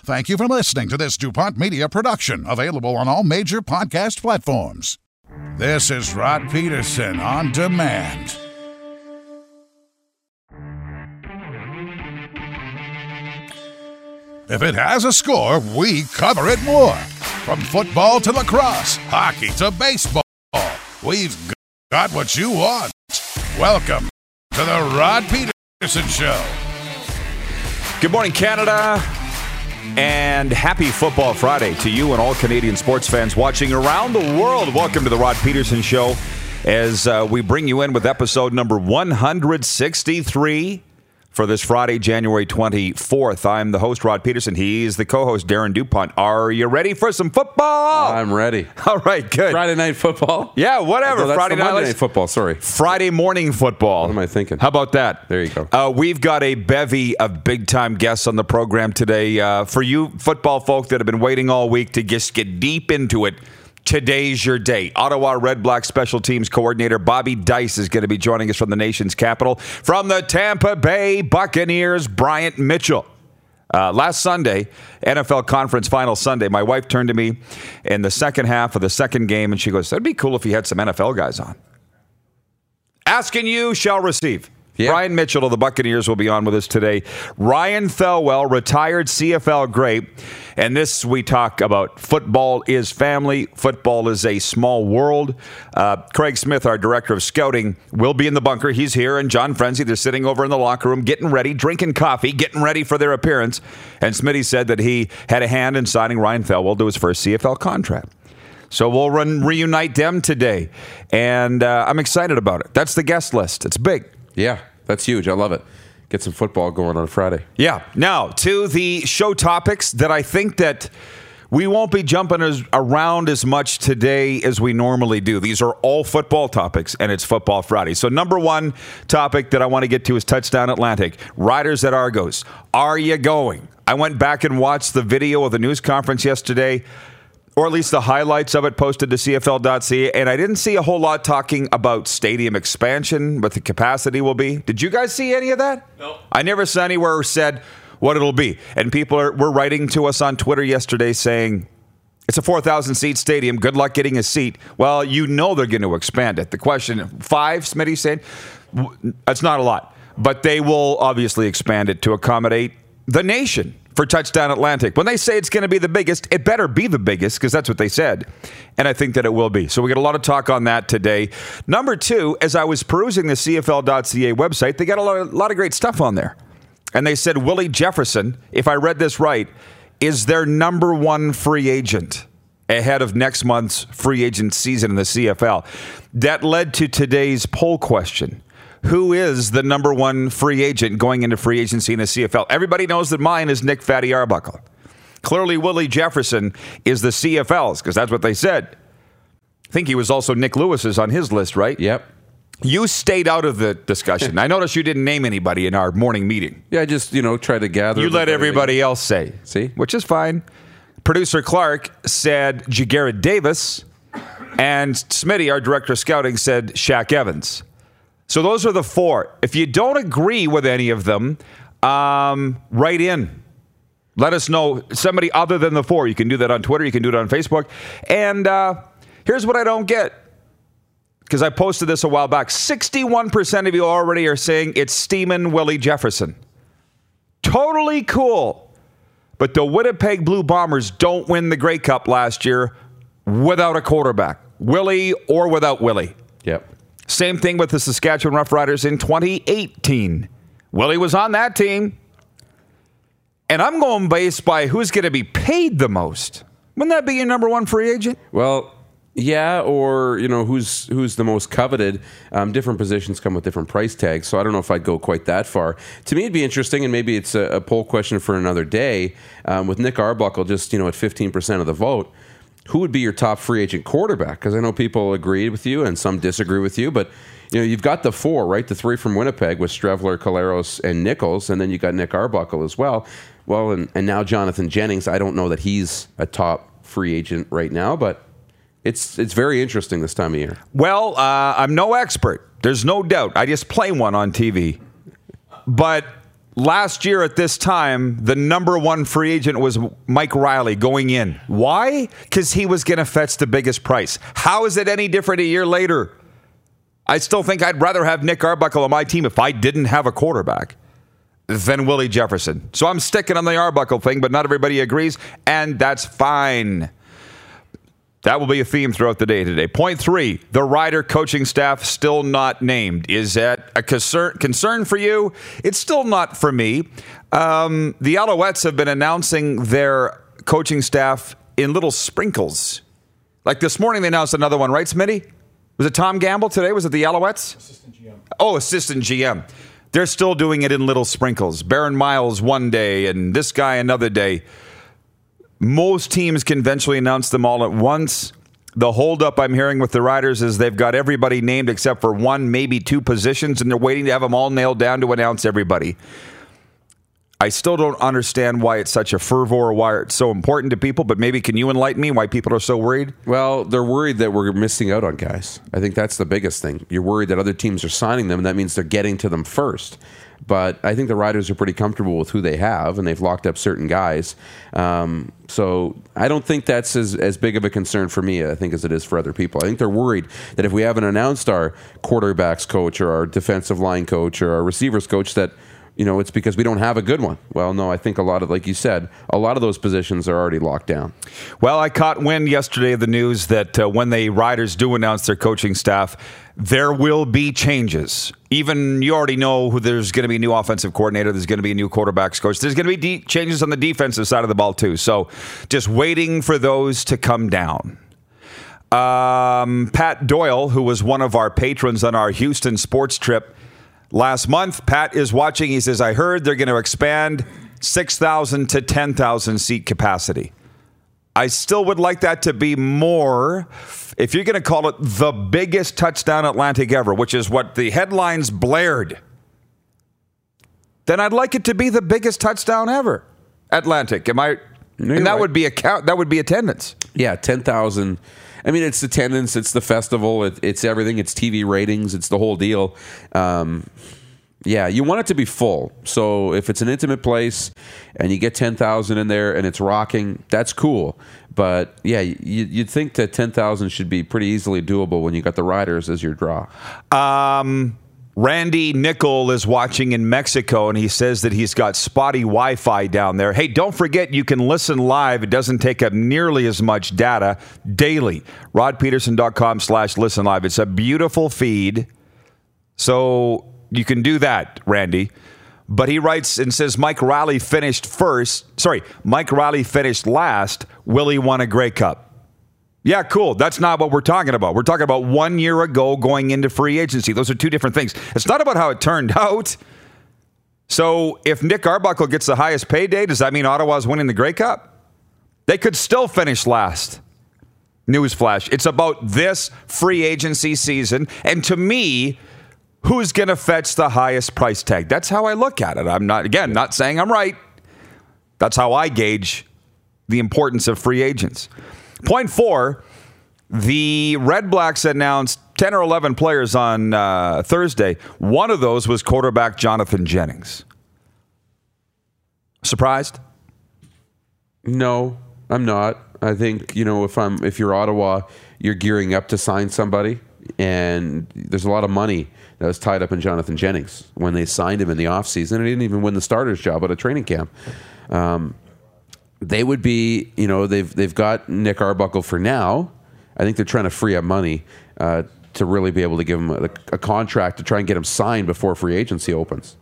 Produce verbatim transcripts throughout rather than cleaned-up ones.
Thank you for listening to this DuPont Media production, available on all major podcast platforms. This is Rod Peterson on demand. If it has a score, we cover it more. From football to lacrosse, hockey to baseball, we've got what you want. Welcome to the Rod Peterson Show. Good morning, Canada, and happy Football Friday to you and all Canadian sports fans watching around the world. Welcome to the Rod Peterson Show as uh, we bring you in with episode number one hundred sixty-three for this Friday, January twenty-fourth. I'm the host, Rod Peterson. He's the co-host, Darren DuPont. Are you ready for some football? I'm ready. All right, good. Friday night football? Yeah, whatever. No, that's Friday the night, Monday night football, sorry. Friday morning football. What am I thinking? How about that? There you go. Uh, we've got a bevy of big-time guests on the program today. Uh, for you football folk that have been waiting all week to just get deep into it, today's your day. Ottawa Red Black Special Teams Coordinator Bobby Dice is going to be joining us from the nation's capital. From the Tampa Bay Buccaneers, Bryant Mitchell. Uh, last Sunday, N F L Conference Final Sunday, my wife turned to me in the second half of the second game, and she goes, that'd be cool if you had some N F L guys on. Asking you shall receive. Yeah. Brian Mitchell of the Buccaneers will be on with us today. Ryan Thelwell, retired C F L great. And this, we talk about football is family. Football is a small world. Uh, Craig Smith, our director of scouting, will be in the bunker. He's here. And John Frenzy, they're sitting over in the locker room, getting ready, drinking coffee, getting ready for their appearance. And Smitty said that he had a hand in signing Ryan Thelwell to his first C F L contract. So we'll run, reunite them today. And uh, I'm excited about it. That's the guest list. It's big. Yeah, that's huge. I love it. Get some football going on Friday. Yeah. Now, to the show topics that I think that we won't be jumping as, around as much today as we normally do. These are all football topics, and it's Football Friday. So number one topic that I want to get to is Touchdown Atlantic. Riders at Argos. Are you going? I went back and watched the video of the news conference yesterday, or at least the highlights of it posted to C F L dot C A, and I didn't see a whole lot talking about stadium expansion, what the capacity will be. Did you guys see any of that? No. I never saw anywhere said what it'll be. And people are, were writing to us on Twitter yesterday saying, it's a four thousand seat stadium. Good luck getting a seat. Well, you know they're going to expand it. The question, five, Smitty said, that's not a lot. But they will obviously expand it to accommodate the nation. For Touchdown Atlantic. When they say it's going to be the biggest, it better be the biggest because that's what they said. And I think that it will be. So we get a lot of talk on that today. Number two, as I was perusing the C F L dot C A website, they got a lot of, lot of great stuff on there. And they said Willie Jefferson, if I read this right, is their number one free agent ahead of next month's free agent season in the C F L. That led to today's poll question. Who is the number one free agent going into free agency in the C F L? Everybody knows that mine is Nick Fatty Arbuckle. Clearly, Willie Jefferson is the C F L's because that's what they said. I think he was also Nick Lewis's on his list, right? Yep. You stayed out of the discussion. I noticed you didn't name anybody in our morning meeting. Yeah, I just, you know, try to gather. You let everybody else say. See? Which is fine. Producer Clark said Jagarrett Davis, and Smitty, our director of scouting, said Shaq Evans. So those are the four. If you don't agree with any of them, um, write in. Let us know somebody other than the four. You can do that on Twitter. You can do it on Facebook. And uh, here's what I don't get. Because I posted this a while back. sixty-one percent of you already are saying it's Steamin' Willie Jefferson. Totally cool. But the Winnipeg Blue Bombers don't win the Grey Cup last year without a quarterback. Willie or without Willie. Yep. Same thing with the Saskatchewan Roughriders in twenty eighteen. Willie was on that team. And I'm going based by who's going to be paid the most. Wouldn't that be your number one free agent? Well, yeah, or, you know, who's who's the most coveted. Um, different positions come with different price tags, so I don't know if I'd go quite that far. To me, it'd be interesting, and maybe it's a, a poll question for another day, um, with Nick Arbuckle just, you know, at fifteen percent of the vote. Who would be your top free agent quarterback? Because I know people agree with you and some disagree with you, but you know you've got the four, right? The three from Winnipeg with Strevler, Caleros, and Nichols, and then you got Nick Arbuckle as well. Well, and, and now Jonathan Jennings. I don't know that he's a top free agent right now, but it's it's very interesting this time of year. Well, uh, I'm no expert. There's no doubt. I just play one on T V. But last year at this time, the number one free agent was Mike Riley going in. Why? Because he was going to fetch the biggest price. How is it any different a year later? I still think I'd rather have Nick Arbuckle on my team if I didn't have a quarterback than Willie Jefferson. So I'm sticking on the Arbuckle thing, but not everybody agrees, and that's fine. That will be a theme throughout the day today. Point three, the Rider coaching staff still not named. Is that a concern, concern for you? It's still not for me. Um, the Alouettes have been announcing their coaching staff in little sprinkles. Like this morning they announced another one, right, Smitty? Was it Tom Gamble today? Was it the Alouettes? Assistant G M. Oh, assistant G M. They're still doing it in little sprinkles. Baron Miles one day and this guy another day. Most teams can eventually announce them all at once. The holdup I'm hearing with the Riders is they've got everybody named except for one, maybe two positions, and they're waiting to have them all nailed down to announce everybody. I still don't understand why it's such a fervor, why it's so important to people, but maybe can you enlighten me why people are so worried? Well, they're worried that we're missing out on guys. I think that's the biggest thing. You're worried that other teams are signing them, and that means they're getting to them first. But I think the Riders are pretty comfortable with who they have, and they've locked up certain guys. Um, so I don't think that's as, as big of a concern for me, I think, as it is for other people. I think they're worried that if we haven't announced our quarterbacks coach or our defensive line coach or our receivers coach that, you know, it's because we don't have a good one. Well, no, I think a lot of, like you said, a lot of those positions are already locked down. Well, I caught wind yesterday of the news that uh, when the Riders do announce their coaching staff, there will be changes. Even you already know who there's going to be a new offensive coordinator. There's going to be a new quarterbacks coach. There's going to be de- changes on the defensive side of the ball too. So just waiting for those to come down. Um, Pat Doyle, who was one of our patrons on our Houston sports trip last month, Pat is watching. He says, I heard they're going to expand six thousand to ten thousand seat capacity. I still would like that to be more. If you're going to call it the biggest touchdown Atlantic ever, which is what the headlines blared, then I'd like it to be the biggest touchdown ever Atlantic. Am I? No, and that right. would be a count. That would be attendance. Yeah, ten thousand. I mean, it's attendance, it's the festival, it, it's everything, it's T V ratings, it's the whole deal. Um, yeah, you want it to be full. So if it's an intimate place and you get ten thousand in there and it's rocking, that's cool. But yeah, you, you'd think that ten thousand should be pretty easily doable when you got the Riders as your draw. Um, Randy Nickel is watching in Mexico, and he says that he's got spotty Wi-Fi down there. Hey, don't forget you can listen live. It doesn't take up nearly as much data daily. rod peterson dot com slash listen live. It's a beautiful feed, so you can do that, Randy. But he writes and says Mike Riley finished first. Sorry, Mike Riley finished last. Willie won a Grey Cup. Yeah, cool. That's not what we're talking about. We're talking about one year ago going into free agency. Those are two different things. It's not about how it turned out. So if Nick Arbuckle gets the highest payday, does that mean Ottawa's winning the Grey Cup? They could still finish last. Newsflash. It's about this free agency season. And to me, who's going to fetch the highest price tag? That's how I look at it. I'm not, again, not saying I'm right. That's how I gauge the importance of free agents. Point four, the Red Blacks announced ten or eleven players on uh, Thursday. One of those was quarterback Jonathan Jennings. Surprised? No, I'm not. I think, you know, if I'm if you're Ottawa, you're gearing up to sign somebody, and there's a lot of money that was tied up in Jonathan Jennings when they signed him in the offseason, and he didn't even win the starter's job at a training camp. Um, they would be, you know, they've they've got Nick Arbuckle for now. I think they're trying to free up money uh, to really be able to give him a, a contract to try and get him signed before free agency opens.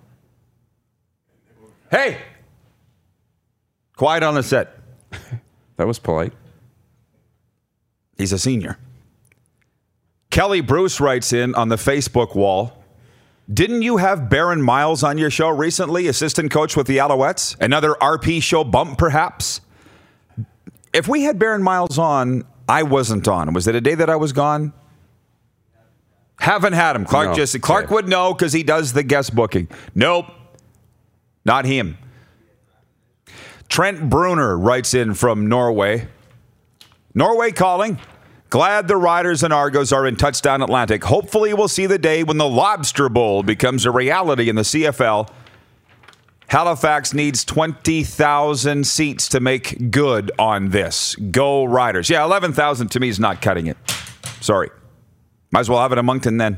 Hey! Quiet on the set. That was polite. He's a senior. Kelly Bruce writes in on the Facebook wall, didn't you have Baron Miles on your show recently, assistant coach with the Alouettes? Another R P show bump, perhaps? If we had Baron Miles on, I wasn't on. Was it a day that I was gone? Haven't had him. Clark no, just Clark okay. would know because he does the guest booking. Nope. Not him. Trent Bruner writes in from Norway. Norway calling. Glad the Riders and Argos are in Touchdown Atlantic. Hopefully we'll see the day when the Lobster Bowl becomes a reality in the C F L. Halifax needs twenty thousand seats to make good on this. Go Riders. Yeah, eleven thousand to me is not cutting it. Sorry. Might as well have it in Moncton then.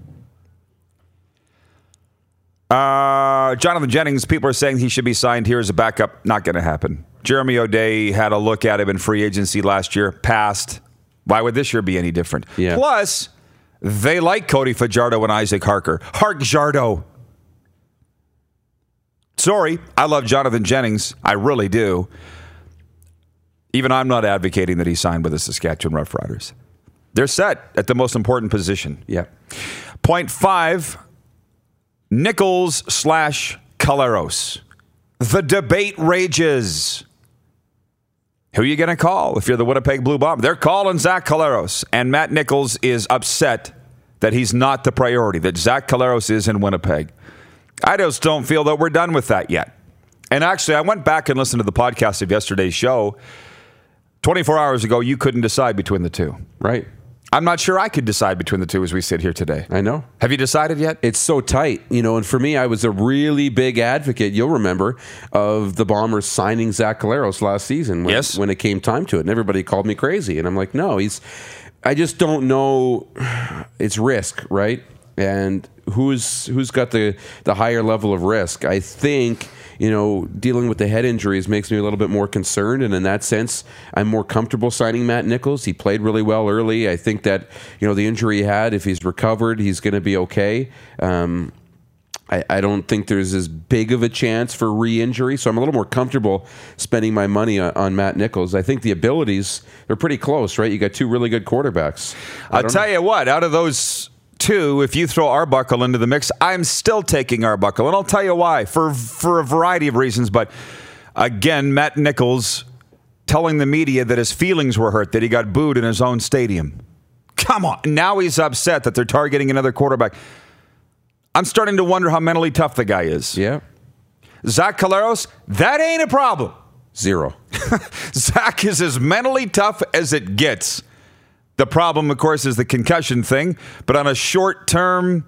Uh, Jonathan Jennings, people are saying he should be signed here as a backup. Not going to happen. Jeremy O'Day had a look at him in free agency last year. Passed. Why would this year be any different? Yeah. Plus, they like Cody Fajardo and Isaac Harker. Hark Jardo. Sorry, I love Jonathan Jennings. I really do. Even I'm not advocating that he signed with the Saskatchewan Roughriders. They're set at the most important position. Yeah. Point five, Nichols slash Collaros. The debate rages. Who are you going to call if you're the Winnipeg Blue Bomber? They're calling Zach Collaros, and Matt Nichols is upset that he's not the priority, that Zach Collaros is in Winnipeg. I just don't feel that we're done with that yet. And actually, I went back and listened to the podcast of yesterday's show. twenty-four hours ago, you couldn't decide between the two. Right. I'm not sure I could decide between the two as we sit here today. I know. Have you decided yet? It's so tight, you know, and for me, I was a really big advocate, you'll remember, of the Bombers signing Zach Collaros last season when, yes. when it came time to it. And everybody called me crazy. And I'm like, no, he's, I just don't know. It's risk, right? And who's who's got the, the higher level of risk? I think, you know, dealing with the head injuries makes me a little bit more concerned. And in that sense, I'm more comfortable signing Matt Nichols. He played really well early. I think that, you know, the injury he had, if he's recovered, he's going to be okay. Um, I, I don't think there's as big of a chance for re-injury. So I'm a little more comfortable spending my money on, on Matt Nichols. I think the abilities, they're pretty close, right? You got two really good quarterbacks. I'll tell know. you what, out of those two, if you throw Arbuckle into the mix, I'm still taking Arbuckle. And I'll tell you why, for for a variety of reasons. But again, Matt Nichols telling the media that his feelings were hurt, that he got booed in his own stadium. Come on. Now he's upset that they're targeting another quarterback. I'm starting to wonder how mentally tough the guy is. Yeah. Zach Collaros, that ain't a problem. Zero. Zach is as mentally tough as it gets. The problem, of course, is the concussion thing. But on a short-term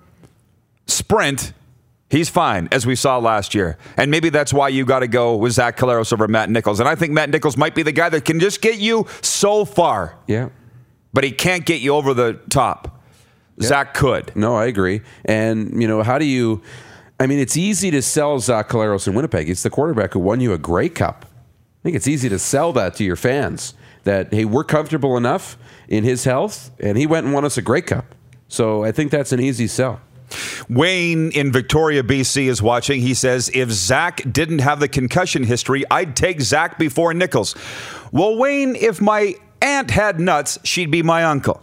sprint, he's fine, as we saw last year. And maybe that's why you got to go with Zach Collaros over Matt Nichols. And I think Matt Nichols might be the guy that can just get you so far. Yeah. But he can't get you over the top. Yeah. Zach could. No, I agree. And, you know, how do you... I mean, it's easy to sell Zach Collaros in Winnipeg. He's the quarterback who won you a Grey Cup. I think it's easy to sell that to your fans. That, hey, we're comfortable enough in his health, and he went and won us a Grey Cup. So I think that's an easy sell. Wayne in Victoria, B C is watching. He says, if Zach didn't have the concussion history, I'd take Zach before Nichols. Well, Wayne, if my aunt had nuts, she'd be my uncle.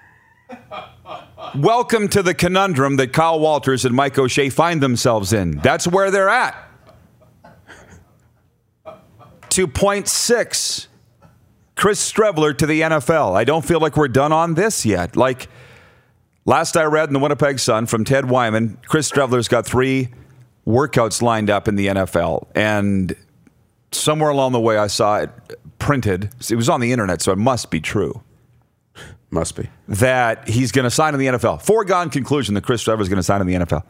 Welcome to the conundrum that Kyle Walters and Mike O'Shea find themselves in. That's where they're at. To point six. Chris Streveler to the N F L. I don't feel like we're done on this yet. Like, last I read in the Winnipeg Sun from Ted Wyman, Chris Streveler's got three workouts lined up in the N F L. And somewhere along the way, I saw it printed. It was on the internet, so it must be true. Must be. That he's going to sign in the N F L. Foregone conclusion that Chris Streveler's going to sign in the N F L.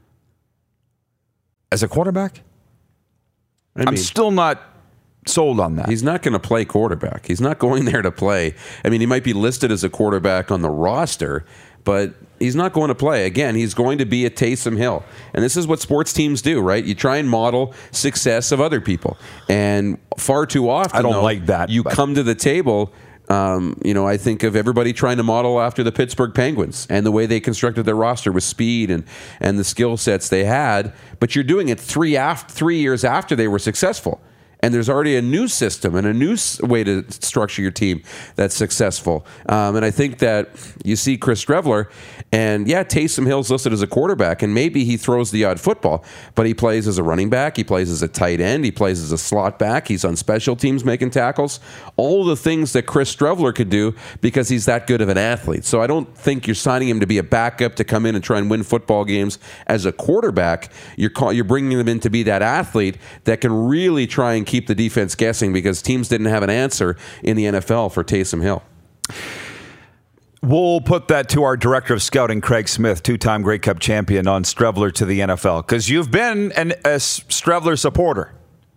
As a quarterback? I mean, I'm still not sold on that. He's not going to play quarterback. He's not going there to play. I mean, he might be listed as a quarterback on the roster, but he's not going to play. Again, he's going to be a Taysom Hill. And this is what sports teams do, right? You try and model success of other people. And far too often, I don't though, like that. You but. come to the table... Um, you know, I think of everybody trying to model after the Pittsburgh Penguins and the way they constructed their roster with speed and, and the skill sets they had. But you're doing it three after, three years after they were successful. And there's already a new system and a new way to structure your team that's successful. Um, and I think that you see Chris Streveler, and yeah, Taysom Hill's listed as a quarterback, and maybe he throws the odd football, but he plays as a running back, he plays as a tight end, he plays as a slot back, he's on special teams making tackles, all the things that Chris Streveler could do because he's that good of an athlete. So I don't think you're signing him to be a backup to come in and try and win football games as a quarterback. You're call, you're bringing him in to be that athlete that can really try and keep the defense guessing because teams didn't have an answer in the N F L for Taysom Hill. We'll put that to our director of scouting, Craig Smith, two-time Grey Cup champion, on Streveler to the N F L, because you've been an, a Streveler supporter.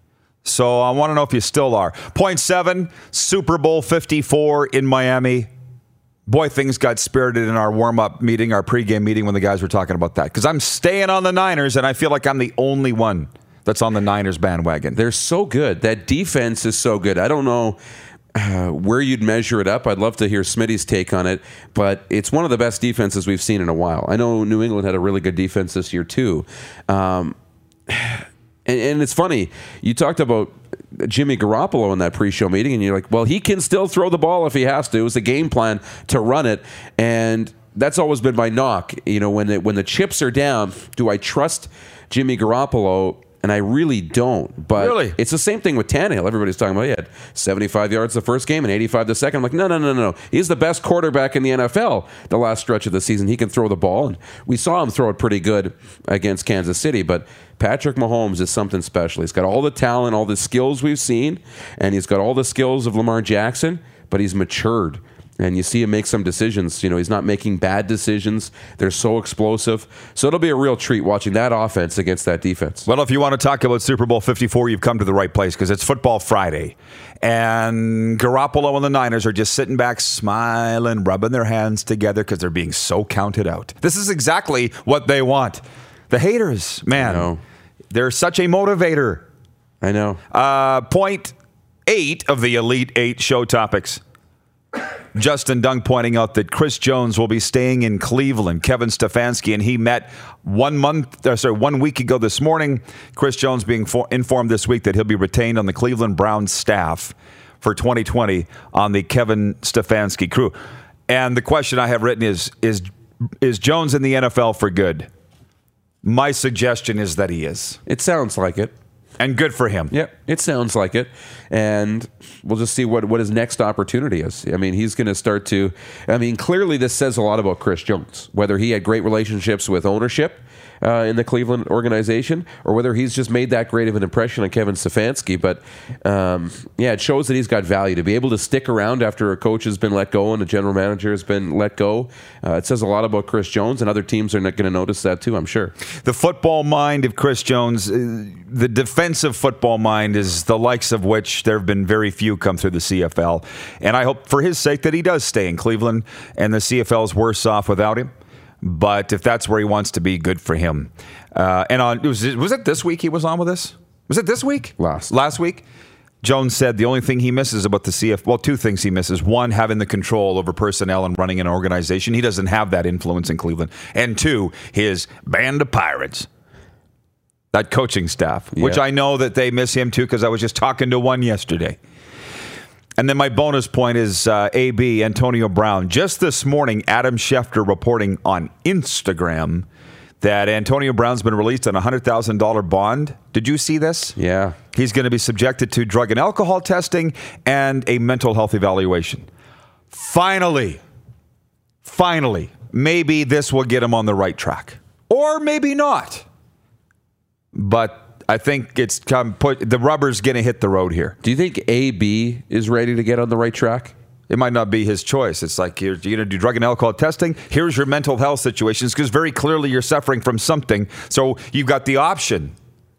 So I want to know if you still are. Point seven, Super Bowl fifty-four in Miami. Boy, things got spirited in our warm-up meeting, our pregame meeting, when the guys were talking about that. Because I'm staying on the Niners, and I feel like I'm the only one that's on the Niners bandwagon. They're so good. That defense is so good. I don't know uh, where you'd measure it up. I'd love to hear Smitty's take on it, but it's one of the best defenses we've seen in a while. I know New England had a really good defense this year, too. Um And, and it's funny, you talked about Jimmy Garoppolo in that pre-show meeting, and you're like, well, he can still throw the ball if he has to. It was a game plan to run it, and that's always been my knock. You know, when the, when the chips are down, do I trust Jimmy Garoppolo? And I really don't. But really? It's the same thing with Tannehill. Everybody's talking about he had seventy-five yards the first game and eighty-five the second. I'm like, no, no, no, no. He's the best quarterback in the N F L the last stretch of the season. He can throw the ball. And we saw him throw it pretty good against Kansas City. But Patrick Mahomes is something special. He's got all the talent, all the skills we've seen, and he's got all the skills of Lamar Jackson, but he's matured. And you see him make some decisions. You know, he's not making bad decisions. They're so explosive. So it'll be a real treat watching that offense against that defense. Well, if you want to talk about Super Bowl fifty-four, you've come to the right place, because it's Football Friday. And Garoppolo and the Niners are just sitting back, smiling, rubbing their hands together because they're being so counted out. This is exactly what they want. The haters, man, they're such a motivator. I know. Uh, point eight of the Elite Eight show topics. Justin Dunk pointing out that Chris Jones will be staying in Cleveland. Kevin Stefanski and he met one month, uh, sorry, one week ago this morning. Chris Jones being for, informed this week that he'll be retained on the Cleveland Browns staff for twenty twenty on the Kevin Stefanski crew. And the question I have written is, is, is Jones in the N F L for good? My suggestion is that he is. It sounds like it. And good for him. Yep, it sounds like it. And we'll just see what, what his next opportunity is. I mean, he's going to start to... I mean, clearly this says a lot about Chris Jones, whether he had great relationships with ownership uh, in the Cleveland organization, or whether he's just made that great of an impression on Kevin Stefanski. But, um, yeah, it shows that he's got value. To be able to stick around after a coach has been let go and a general manager has been let go, uh, it says a lot about Chris Jones, and other teams are not going to notice that too, I'm sure. The football mind of Chris Jones, uh, the defensive football mind is the likes of which there have been very few come through the C F L. And I hope for his sake that he does stay in Cleveland, and the C F L is worse off without him. But if that's where he wants to be, good for him. Uh, and on was it, was it this week he was on with us? Was it this week? Last. Last week? Jones said the only thing he misses about the C F L, well, two things he misses. One, having the control over personnel and running an organization. He doesn't have that influence in Cleveland. And two, his band of pirates. That coaching staff, yeah. Which I know that they miss him too, because I was just talking to one yesterday. And then my bonus point is uh, A B, Antonio Brown. Just this morning, Adam Schefter reporting on Instagram that Antonio Brown's been released on a one hundred thousand dollars bond. Did you see this? Yeah. He's going to be subjected to drug and alcohol testing and a mental health evaluation. Finally, finally, maybe this will get him on the right track. Or maybe not. But I think it's come put the rubber's going to hit the road here. Do you think A B is ready to get on the right track? It might not be his choice. It's like you're, you're going to do drug and alcohol testing. Here's your mental health situations, because very clearly you're suffering from something. So you've got the option.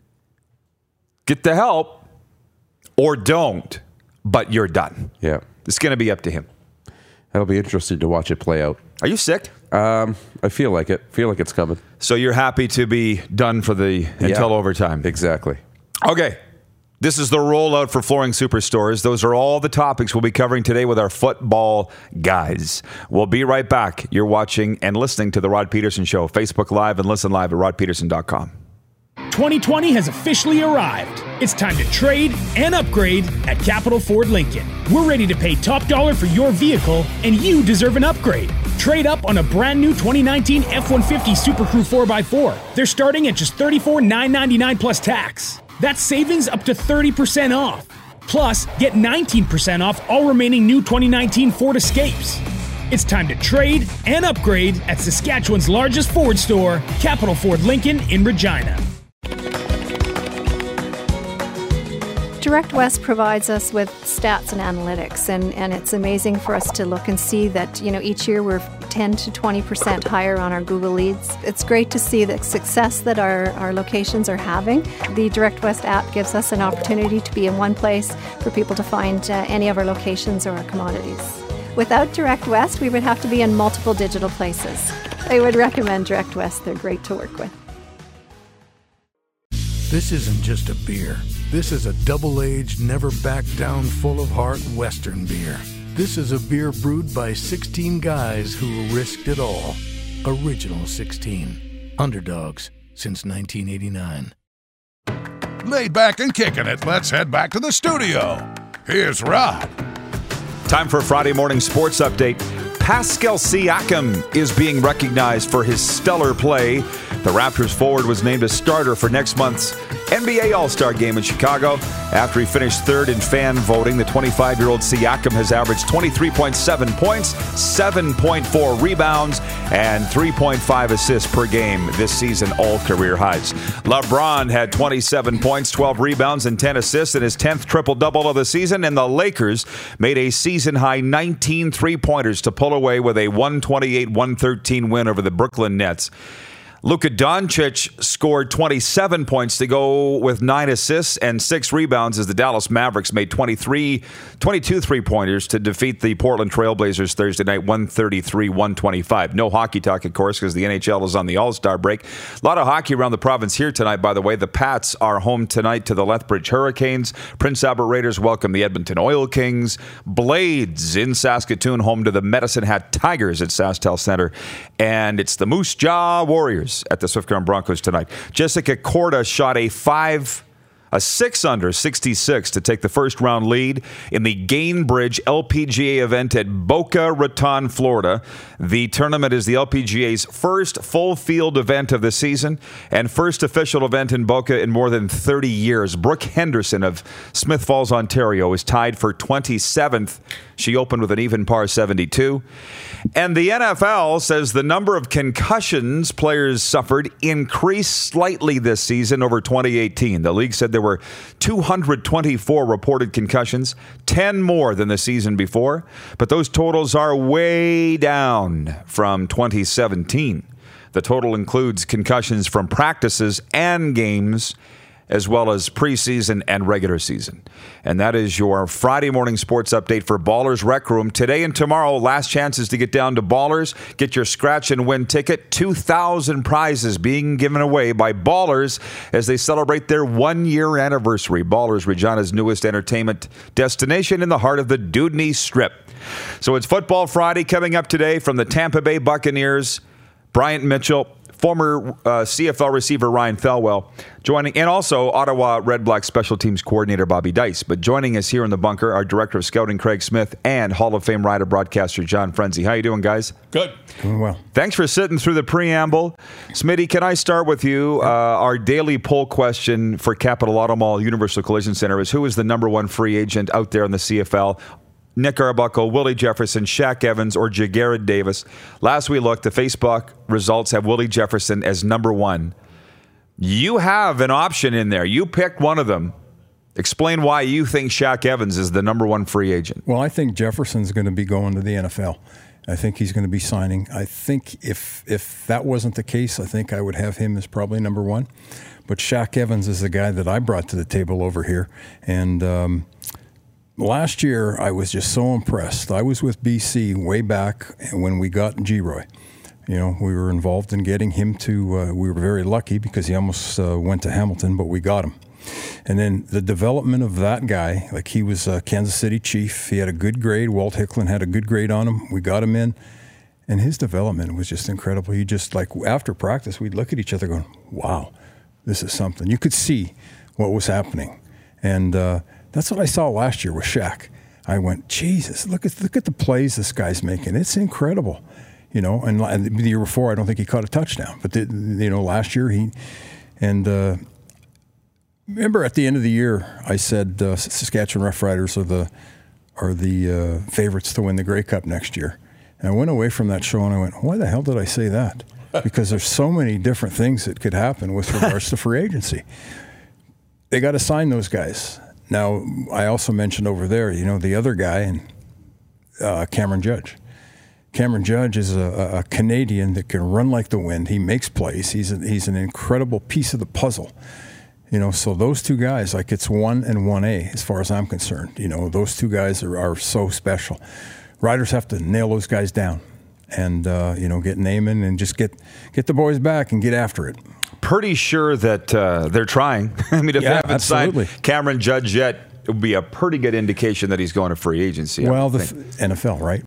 Get the help or don't, but you're done. Yeah. It's going to be up to him. That'll be interesting to watch it play out. Are you sick? Um, I feel like it. feel like it's coming. So you're happy to be done for the until yeah, overtime. Exactly. Okay. This is the rollout for Flooring Superstores. Those are all the topics we'll be covering today with our football guys. We'll be right back. You're watching and listening to The Rod Peterson Show. Facebook Live and listen live at rod peterson dot com. twenty twenty has officially arrived. It's time to trade and upgrade at Capital Ford Lincoln. We're ready to pay top dollar for your vehicle, and you deserve an upgrade. Trade up on a brand new twenty nineteen F one fifty Super Crew four by four. They're starting at just thirty-four thousand nine hundred ninety-nine dollars plus tax. That's savings up to thirty percent off. Plus, get nineteen percent off all remaining new twenty nineteen Ford Escapes. It's time to trade and upgrade at Saskatchewan's largest Ford store, Capital Ford Lincoln in Regina. Direct West provides us with stats and analytics, and, and it's amazing for us to look and see that, you know, each year we're ten to twenty percent higher on our Google leads. It's great to see the success that our, our locations are having. The Direct West app gives us an opportunity to be in one place for people to find uh, any of our locations or our commodities. Without Direct West, we would have to be in multiple digital places. I would recommend Direct West. They're great to work with. This isn't just a beer. This is a double-aged, never-back-down, full-of-heart Western beer. This is a beer brewed by sixteen guys who risked it all. Original sixteen. Underdogs since nineteen eighty-nine. Laid back and kicking it, let's head back to the studio. Here's Rod. Time for a Friday morning sports update. Pascal Siakam is being recognized for his stellar play. The Raptors forward was named a starter for next month's N B A All-Star Game in Chicago. After he finished third in fan voting, the twenty-five-year-old Siakam has averaged twenty-three point seven points, seven point four rebounds, and three point five assists per game this season, all career highs. LeBron had twenty-seven points, twelve rebounds, and ten assists in his tenth triple-double of the season, and the Lakers made a season-high nineteen three-pointers to pull away with a one twenty-eight one thirteen win over the Brooklyn Nets. Luka Doncic scored twenty-seven points to go with nine assists and six rebounds as the Dallas Mavericks made twenty-three, twenty-two three-pointers to defeat the Portland Trailblazers Thursday night, one thirty-three one twenty-five. No hockey talk, of course, because the N H L is on the All-Star break. A lot of hockey around the province here tonight, by the way. The Pats are home tonight to the Lethbridge Hurricanes. Prince Albert Raiders welcome the Edmonton Oil Kings. Blades in Saskatoon home to the Medicine Hat Tigers at SaskTel Center. And it's the Moose Jaw Warriors at the Swift Current Broncos tonight. Jessica Korda shot a five, a six under sixty-six to take the first round lead in the Gainbridge L P G A event at Boca Raton, Florida. The tournament is the L P G A's first full field event of the season and first official event in Boca in more than thirty years. Brooke Henderson of Smith Falls, Ontario is tied for twenty-seventh. She opened with an even par seventy-two. And the N F L says the number of concussions players suffered increased slightly this season over twenty eighteen. The league said there were two hundred twenty-four reported concussions, ten more than the season before. But those totals are way down from twenty seventeen. The total includes concussions from practices and games, as well as preseason and regular season. And that is your Friday morning sports update for Ballers Rec Room. Today and tomorrow, last chances to get down to Ballers. Get your scratch and win ticket. two thousand prizes being given away by Ballers as they celebrate their one-year anniversary. Ballers, Regina's newest entertainment destination in the heart of the Dewdney Strip. So it's Football Friday coming up today from the Tampa Bay Buccaneers. Bryant Mitchell, former uh, C F L receiver Ryan Thelwell, joining, and also Ottawa Red Black Special Teams Coordinator Bobby Dice. But joining us here in the bunker, our Director of Scouting Craig Smith and Hall of Fame rider broadcaster John Frenzy. How you doing, guys? Good. Doing well. Thanks for sitting through the preamble. Smitty, can I start with you? Uh, our daily poll question for Capital Auto Mall Universal Collision Center is, who is the number one free agent out there in the C F L? Nick Arbuckle, Willie Jefferson, Shaq Evans, or Ja'Gared Davis. Last we looked, the Facebook results have Willie Jefferson as number one. You have an option in there. You picked one of them. Explain why you think Shaq Evans is the number one free agent. Well, I think Jefferson's going to be going to the N F L. I think he's going to be signing. I think if if that wasn't the case, I think I would have him as probably number one. But Shaq Evans is the guy that I brought to the table over here. And um, last year, I was just so impressed. I was with B C way back when we got G-Roy. You know, we were involved in getting him to, uh, we were very lucky because he almost uh, went to Hamilton, but we got him. And then the development of that guy, like he was a Kansas City Chief. He had a good grade. Walt Hicklin had a good grade on him. We got him in. And his development was just incredible. He just, like, after practice, we'd look at each other going, wow, this is something. You could see what was happening. And, uh, that's what I saw last year with Shaq. I went, Jesus, look at look at the plays this guy's making. It's incredible, you know. And, and the year before, I don't think he caught a touchdown. But the, you know, last year he, and uh, remember at the end of the year, I said uh, Saskatchewan Roughriders are the are the uh, favorites to win the Grey Cup next year. And I went away from that show and I went, why the hell did I say that? Because there's so many different things that could happen with regards to free agency. They got to sign those guys. Now, I also mentioned over there, you know, the other guy, and uh, Cameron Judge. Cameron Judge is a, a Canadian that can run like the wind. He makes plays. He's a, he's an incredible piece of the puzzle. You know, so those two guys, like it's one and one A as far as I'm concerned. You know, those two guys are, are so special. Riders have to nail those guys down and, uh, you know, get Naaman and just get, get the boys back and get after it. Pretty sure that uh, they're trying. I mean, if Yeah, they haven't absolutely. signed Cameron Judge yet, it would be a pretty good indication that he's going to free agency. I Well, would the think. f- N F L, right?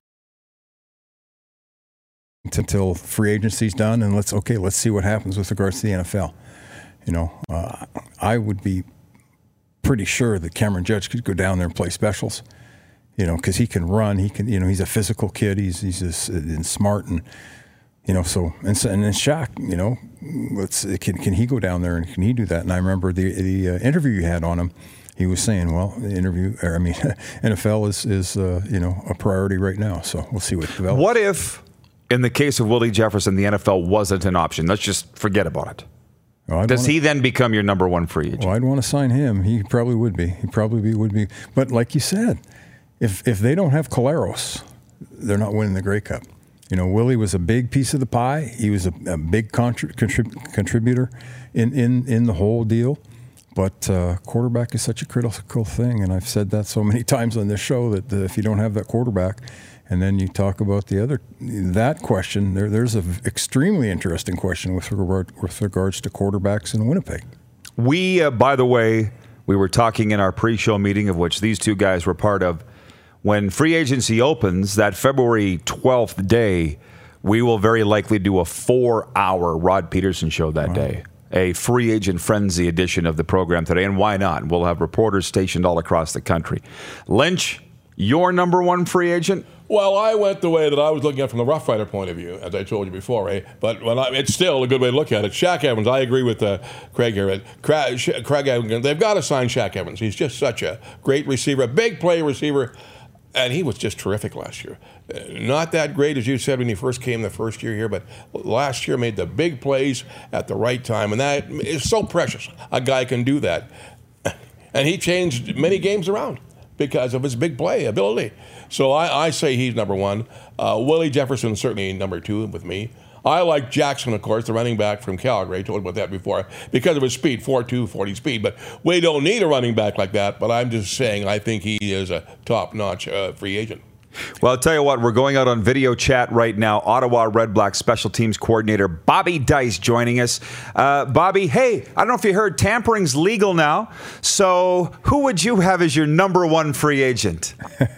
Until free agency's done, and let's okay, let's see what happens with regards to the N F L. You know, uh, I would be pretty sure that Cameron Judge could go down there and play specials. You know, because he can run. He can. You know, he's a physical kid. He's he's just, and smart, and you know. So and so, and then Shaq. You know, let's can can he go down there and can he do that? And I remember the the uh, interview you had on him. He was saying, well, the interview. Or, I mean, N F L is is uh, you know a priority right now. So we'll see what develops. What if, in the case of Willie Jefferson, the N F L wasn't an option? Let's just forget about it. Well, I'd Does wanna, he then become your number one free agent? Well, I'd want to sign him. He probably would be. He probably be, would be. But like you said, if if they don't have Collaros, they're not winning the Grey Cup. You know, Willie was a big piece of the pie. He was a, a big contrib- contrib- contributor in, in, in the whole deal. But uh, quarterback is such a critical thing, and I've said that so many times on this show that uh, if you don't have that quarterback, and then you talk about the other that question, there, there's an extremely interesting question with regard with regards to quarterbacks in Winnipeg. We, uh, by the way, we were talking in our pre-show meeting, of which these two guys were part of. When free agency opens, that February twelfth day, we will very likely do a four-hour Rod Peterson show that wow. day. A free agent frenzy edition of the program today, and why not? We'll have reporters stationed all across the country. Lynch, your number one free agent? Well, I went the way that I was looking at from the Rough Rider point of view, as I told you before, eh? But when I, it's still a good way to look at it. Shaq Evans, I agree with uh, Craig here. Craig, Craig Evans, they've got to sign Shaq Evans. He's just such a great receiver, a big play receiver, and he was just terrific last year. Uh, not that great, as you said, when he first came the first year here, but last year made the big plays at the right time, and that is so precious. A guy can do that. And he changed many games around because of his big play ability. So I, I say he's number one. Uh, Willie Jefferson certainly number two with me. I like Jackson, of course, the running back from Calgary. I told you about that before because of his speed, four two, forty speed. But we don't need a running back like that. But I'm just saying I think he is a top-notch uh, free agent. Well, I'll tell you what, we're going out on video chat right now. Ottawa Red Black Special Teams Coordinator Bobby Dice joining us. Uh, Bobby, hey, I don't know if you heard, tampering's legal now. So who would you have as your number one free agent?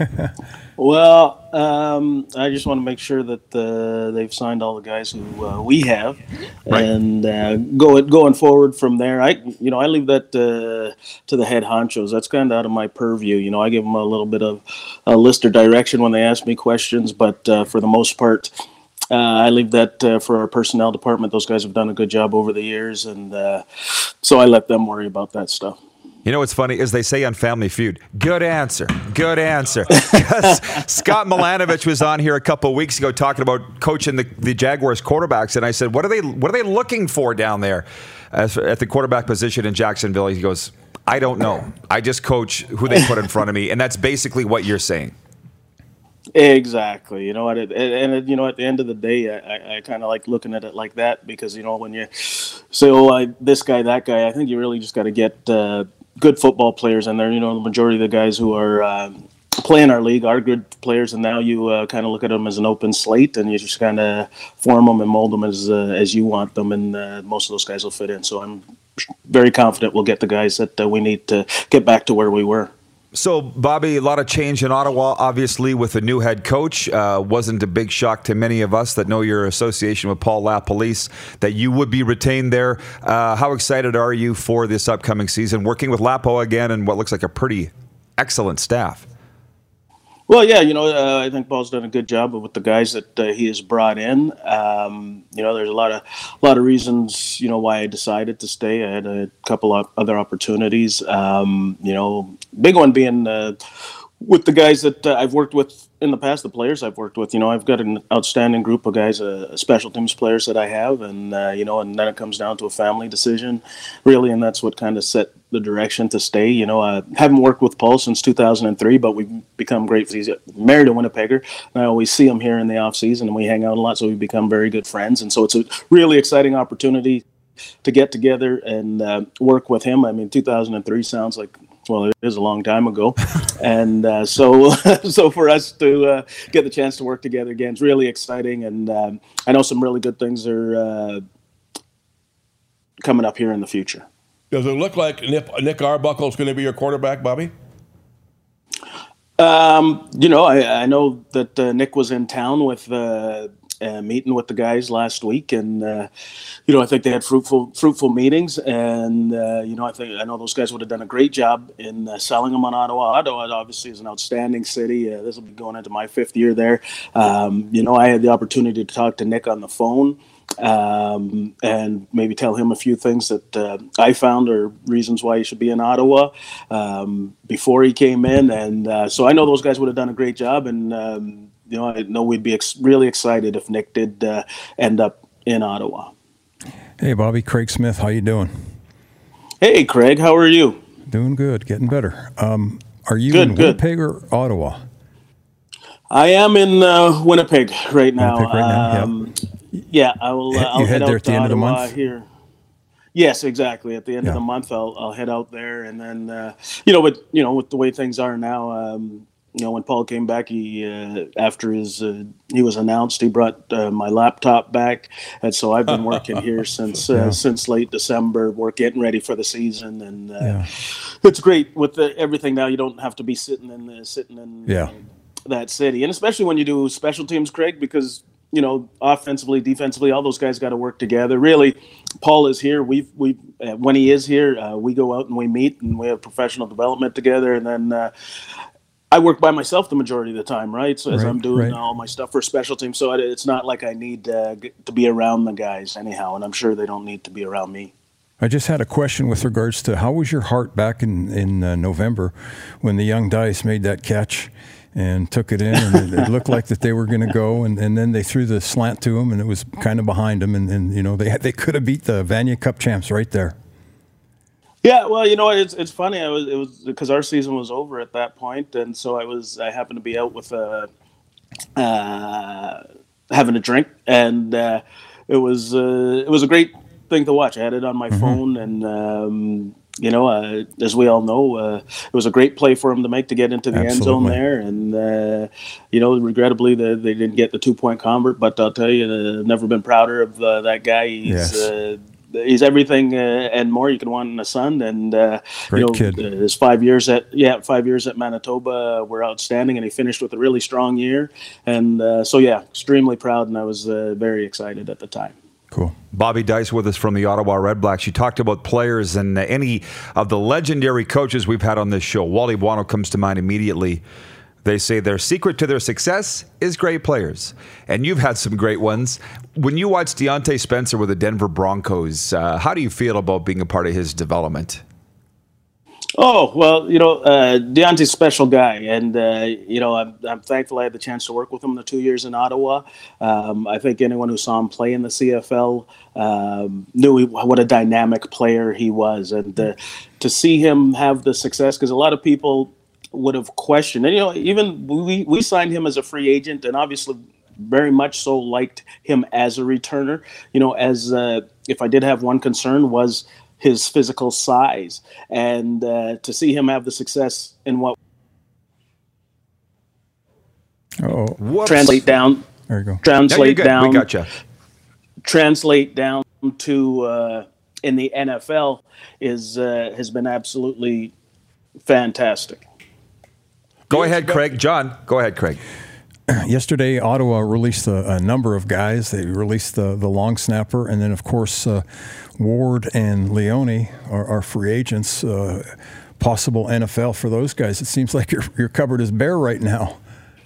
Well, um, I just want to make sure that uh, they've signed all the guys who uh, we have, right. and uh, go, going forward from there. I, you know, I leave that uh, to the head honchos. That's kind of out of my purview. You know, I give them a little bit of a list or direction when they ask me questions, but uh, for the most part, uh, I leave that uh, for our personnel department. Those guys have done a good job over the years, and uh, so I let them worry about that stuff. You know what's funny is they say on Family Feud, good answer, good answer. Because Scott Milanovich was on here a couple of weeks ago talking about coaching the, the Jaguars quarterbacks, and I said, what are they what are they looking for down there as, at the quarterback position in Jacksonville? He goes, I don't know. I just coach who they put in front of me, and that's basically what you're saying. Exactly. You know, and, and you know, at the end of the day, I, I kind of like looking at it like that because, you know, when you say, oh, I, this guy, that guy, I think you really just got to get uh, good football players in there. You know, the majority of the guys who are uh, playing our league are good players, and now you uh, kind of look at them as an open slate, and you just kind of form them and mold them as uh, as you want them, and uh, most of those guys will fit in. So I'm very confident we'll get the guys that uh, we need to get back to where we were. So, Bobby, a lot of change in Ottawa, obviously, with a new head coach. Uh, wasn't a big shock to many of us that know your association with Paul LaPolice that you would be retained there. Uh, how excited are you for this upcoming season, working with Lapo again and what looks like a pretty excellent staff? Well, yeah, you know, uh, I think Paul's done a good job with the guys that uh, he has brought in. Um, you know, there's a lot of a lot of reasons, you know, why I decided to stay. I had a couple of other opportunities. Um, you know, big one being uh, with the guys that uh, I've worked with in the past, the players I've worked with, you know, I've got an outstanding group of guys, uh, special teams players that I have, and uh, you know, and then it comes down to a family decision, really, and that's what kind of set the direction to stay. You know, I haven't worked with Paul since two thousand three, but we've become great. He's married a Winnipegger, and I always see him here in the off season, and we hang out a lot, so we've become very good friends, and so it's a really exciting opportunity to get together and uh, work with him. I mean, two thousand three sounds like, well, it is a long time ago, and uh, so so for us to uh, get the chance to work together again is really exciting, and um, I know some really good things are uh, coming up here in the future. Does it look like Nick, Nick Arbuckle is going to be your quarterback, Bobby? Um, you know, I, I know that uh, Nick was in town with uh, uh, meeting with the guys last week, and uh, you know, I think they had fruitful fruitful meetings, and uh, you know, I think I know those guys would have done a great job in uh, selling them on Ottawa. Ottawa obviously is an outstanding city. Uh, this will be going into my fifth year there. Um, you know, I had the opportunity to talk to Nick on the phone. Um, and maybe tell him a few things that uh, I found are reasons why he should be in Ottawa um, before he came in. And uh, so I know those guys would have done a great job. And, um, you know, I know we'd be ex- really excited if Nick did uh, end up in Ottawa. Hey, Bobby, Craig Smith, how you doing? Hey, Craig, how are you? Doing good, getting better. Um, are you good, in good. Winnipeg or Ottawa? I am in uh, Winnipeg right now. Winnipeg right now, um, yeah. Yeah, I will. Uh, You I'll head head there out at the to end of the Ottawa month? here. Yes, exactly. At the end Yeah. of the month, I'll I'll head out there, and then uh, you know, with you know, with the way things are now, um, you know, when Paul came back, he uh, after his uh, he was announced, he brought uh, my laptop back, and so I've been working here since uh, Yeah. since late December. We're getting ready for the season, and uh, Yeah. it's great with the, everything now. You don't have to be sitting in the, sitting in Yeah. uh, that city, and especially when you do special teams, Craig, because you know, offensively, defensively, all those guys got to work together. Really, Paul is here. We've we uh, when he is here, uh, we go out and we meet and we have professional development together. And then uh, I work by myself the majority of the time, right? So as Right, I'm doing right. all my stuff for special teams, so it, it's not like I need uh, g- to be around the guys anyhow, and I'm sure they don't need to be around me. I just had a question with regards to how was your heart back in, in uh, November when the young Dice made that catch and took it in, and it, it looked like that they were going to go, and, and then they threw the slant to him, and it was kind of behind him, and, and you know they had, they could have beat the Vanier Cup champs right there. Yeah, well, you know, it's it's funny. I was it was because our season was over at that point, and so I was I happened to be out with uh, uh, having a drink, and uh, it was uh, it was a great thing to watch. I had it on my Mm-hmm. phone, and um, you know, uh, as we all know, uh, it was a great play for him to make to get into the end zone Absolutely. there, and uh, you know, regrettably the, they didn't get the two point convert. But I'll tell you, uh, I've never been prouder of uh, that guy. He's Yes. uh, he's everything uh, and more you can want in a son. And uh, Great you know, kid. uh, his five years at yeah five years at Manitoba were outstanding, and he finished with a really strong year. And uh, so yeah, extremely proud, and I was uh, very excited at the time. Cool. Bobby Dice with us from the Ottawa Redblacks. You talked about players and uh, any of the legendary coaches we've had on this show. Wally Buono comes to mind immediately. They say their secret to their success is great players. And you've had some great ones. When you watch Deontay Spencer with the Denver Broncos, uh, how do you feel about being a part of his development? Oh, well, you know, uh, Deontay's a special guy, and, uh, you know, I'm, I'm thankful I had the chance to work with him the two years in Ottawa. Um, I think anyone who saw him play in the C F L um, knew he, what a dynamic player he was. And uh, to see him have the success, because a lot of people would have questioned, and, you know, even we, we signed him as a free agent, and obviously very much so liked him as a returner. You know, as uh, if I did have one concern was his physical size, and uh, to see him have the success in what Oh, Whoops. translate down, there you go. No, you're translate good. down, We gotcha. translate down to uh, in the N F L is uh, has been absolutely fantastic. Go ahead, Craig. John, go ahead, Craig. Yesterday, Ottawa released a, a number of guys. They released the, the long snapper, and then, of course, uh, Ward and Leone are, are free agents. Uh, possible N F L for those guys. It seems like your your cupboard is bare right now.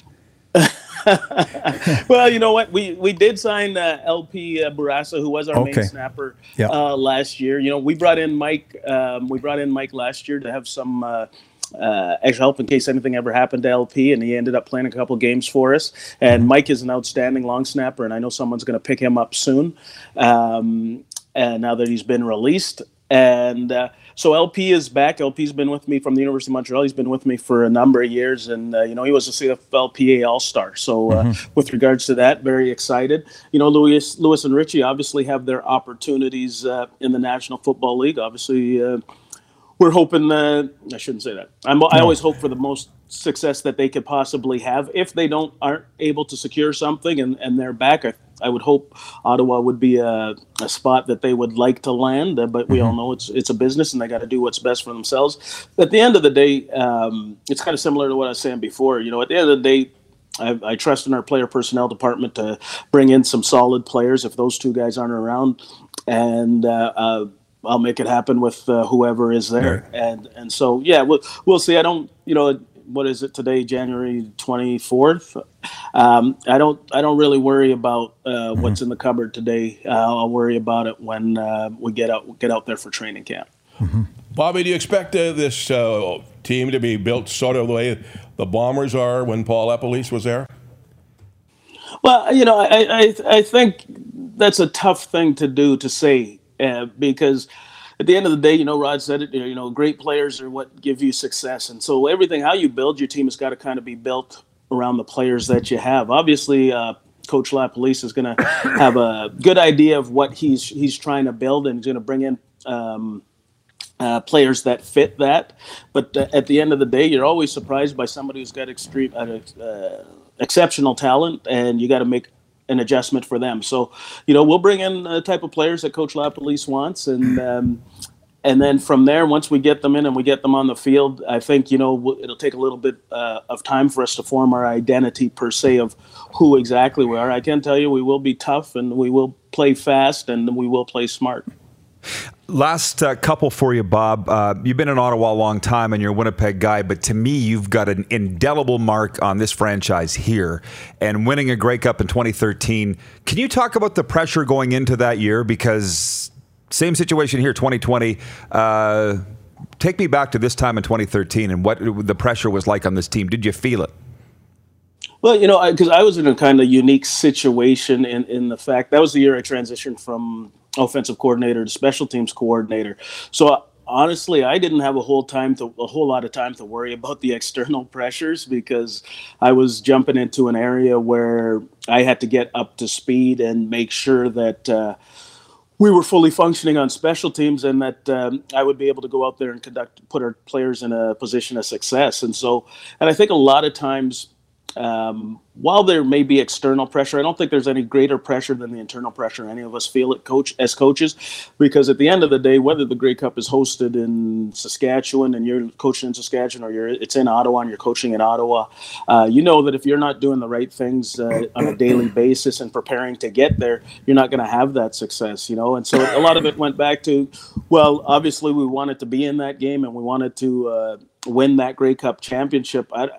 Well, you know what? We we did sign uh, L P uh, Barassa, who was our Okay. main snapper Yeah. uh, last year. You know, we brought in Mike. Um, we brought in Mike last year to have some uh, uh, extra help in case anything ever happened to L P, and he ended up playing a couple games for us. And Mike is an outstanding long snapper, and I know someone's going to pick him up soon. Um, and now that he's been released, and uh, so L P is back. L P's been with me from the University of Montreal. He's been with me for a number of years, and uh, you know he was a C F L P A All-Star. So uh, mm-hmm. with regards to that, very excited. You know, Lewis, Lewis and Richie obviously have their opportunities uh, in the National Football League. Obviously. Uh, We're hoping, uh, I shouldn't say that. I'm, I always hope for the most success that they could possibly have. If they don't aren't able to secure something and, and they're back, I, I would hope Ottawa would be a, a spot that they would like to land. Uh, but we mm-hmm. all know it's it's a business and they got to do what's best for themselves. At the end of the day, um, it's kind of similar to what I was saying before. You know, at the end of the day, I, I trust in our player personnel department to bring in some solid players if those two guys aren't around. And, uh, uh I'll make it happen with uh, whoever is there, right. and and so yeah, we'll we'll see. I don't, you know, what is it today, January twenty-fourth? Um, I don't I don't really worry about uh, mm-hmm. what's in the cupboard today. Uh, I'll worry about it when uh, we get out get out there for training camp. Mm-hmm. Bobby, do you expect uh, this uh, team to be built sort of the way the Bombers are when Paul Epelise was there? Well, you know, I I, I think that's a tough thing to do to say. Uh, because at the end of the day, you know, Rod said it, you know, great players are what give you success. And so everything, how you build your team has got to kind of be built around the players that you have. Obviously, uh, Coach LaPolice is going to have a good idea of what he's he's trying to build, and he's going to bring in um, uh, players that fit that. But uh, at the end of the day, you're always surprised by somebody who's got extreme, uh, uh, exceptional talent, and you got to make an adjustment for them. So, you know, we'll bring in the type of players that Coach LaPolice wants, and um, and then from there, once we get them in and we get them on the field, I think, you know, it'll take a little bit uh, of time for us to form our identity per se of who exactly we are. I can tell you we will be tough, and we will play fast, and we will play smart. Last uh, couple for you, Bob. Uh, you've been in Ottawa a long time and you're a Winnipeg guy, but to me, you've got an indelible mark on this franchise here. And winning a Grey Cup in twenty thirteen, can you talk about the pressure going into that year? Because same situation here, twenty twenty. Uh, take me back to this time in twenty thirteen and what the pressure was like on this team. Did you feel it? Well, you know, because I, I was in a kind of unique situation in, in the fact that was the year I transitioned from offensive coordinator to special teams coordinator. So uh, honestly, I didn't have a whole time to a whole lot of time to worry about the external pressures because I was jumping into an area where I had to get up to speed and make sure that uh, we were fully functioning on special teams and that um, I would be able to go out there and conduct, put our players in a position of success. And so, and I think a lot of times, Um, while there may be external pressure, I don't think there's any greater pressure than the internal pressure any of us feel it coach as coaches, because at the end of the day, whether the Grey Cup is hosted in Saskatchewan and you're coaching in Saskatchewan or you're it's in Ottawa and you're coaching in Ottawa, uh, you know that if you're not doing the right things uh, on a daily basis and preparing to get there, you're not going to have that success, you know. And so a lot of it went back to, well, obviously we wanted to be in that game and we wanted to uh, win that Grey Cup championship. I,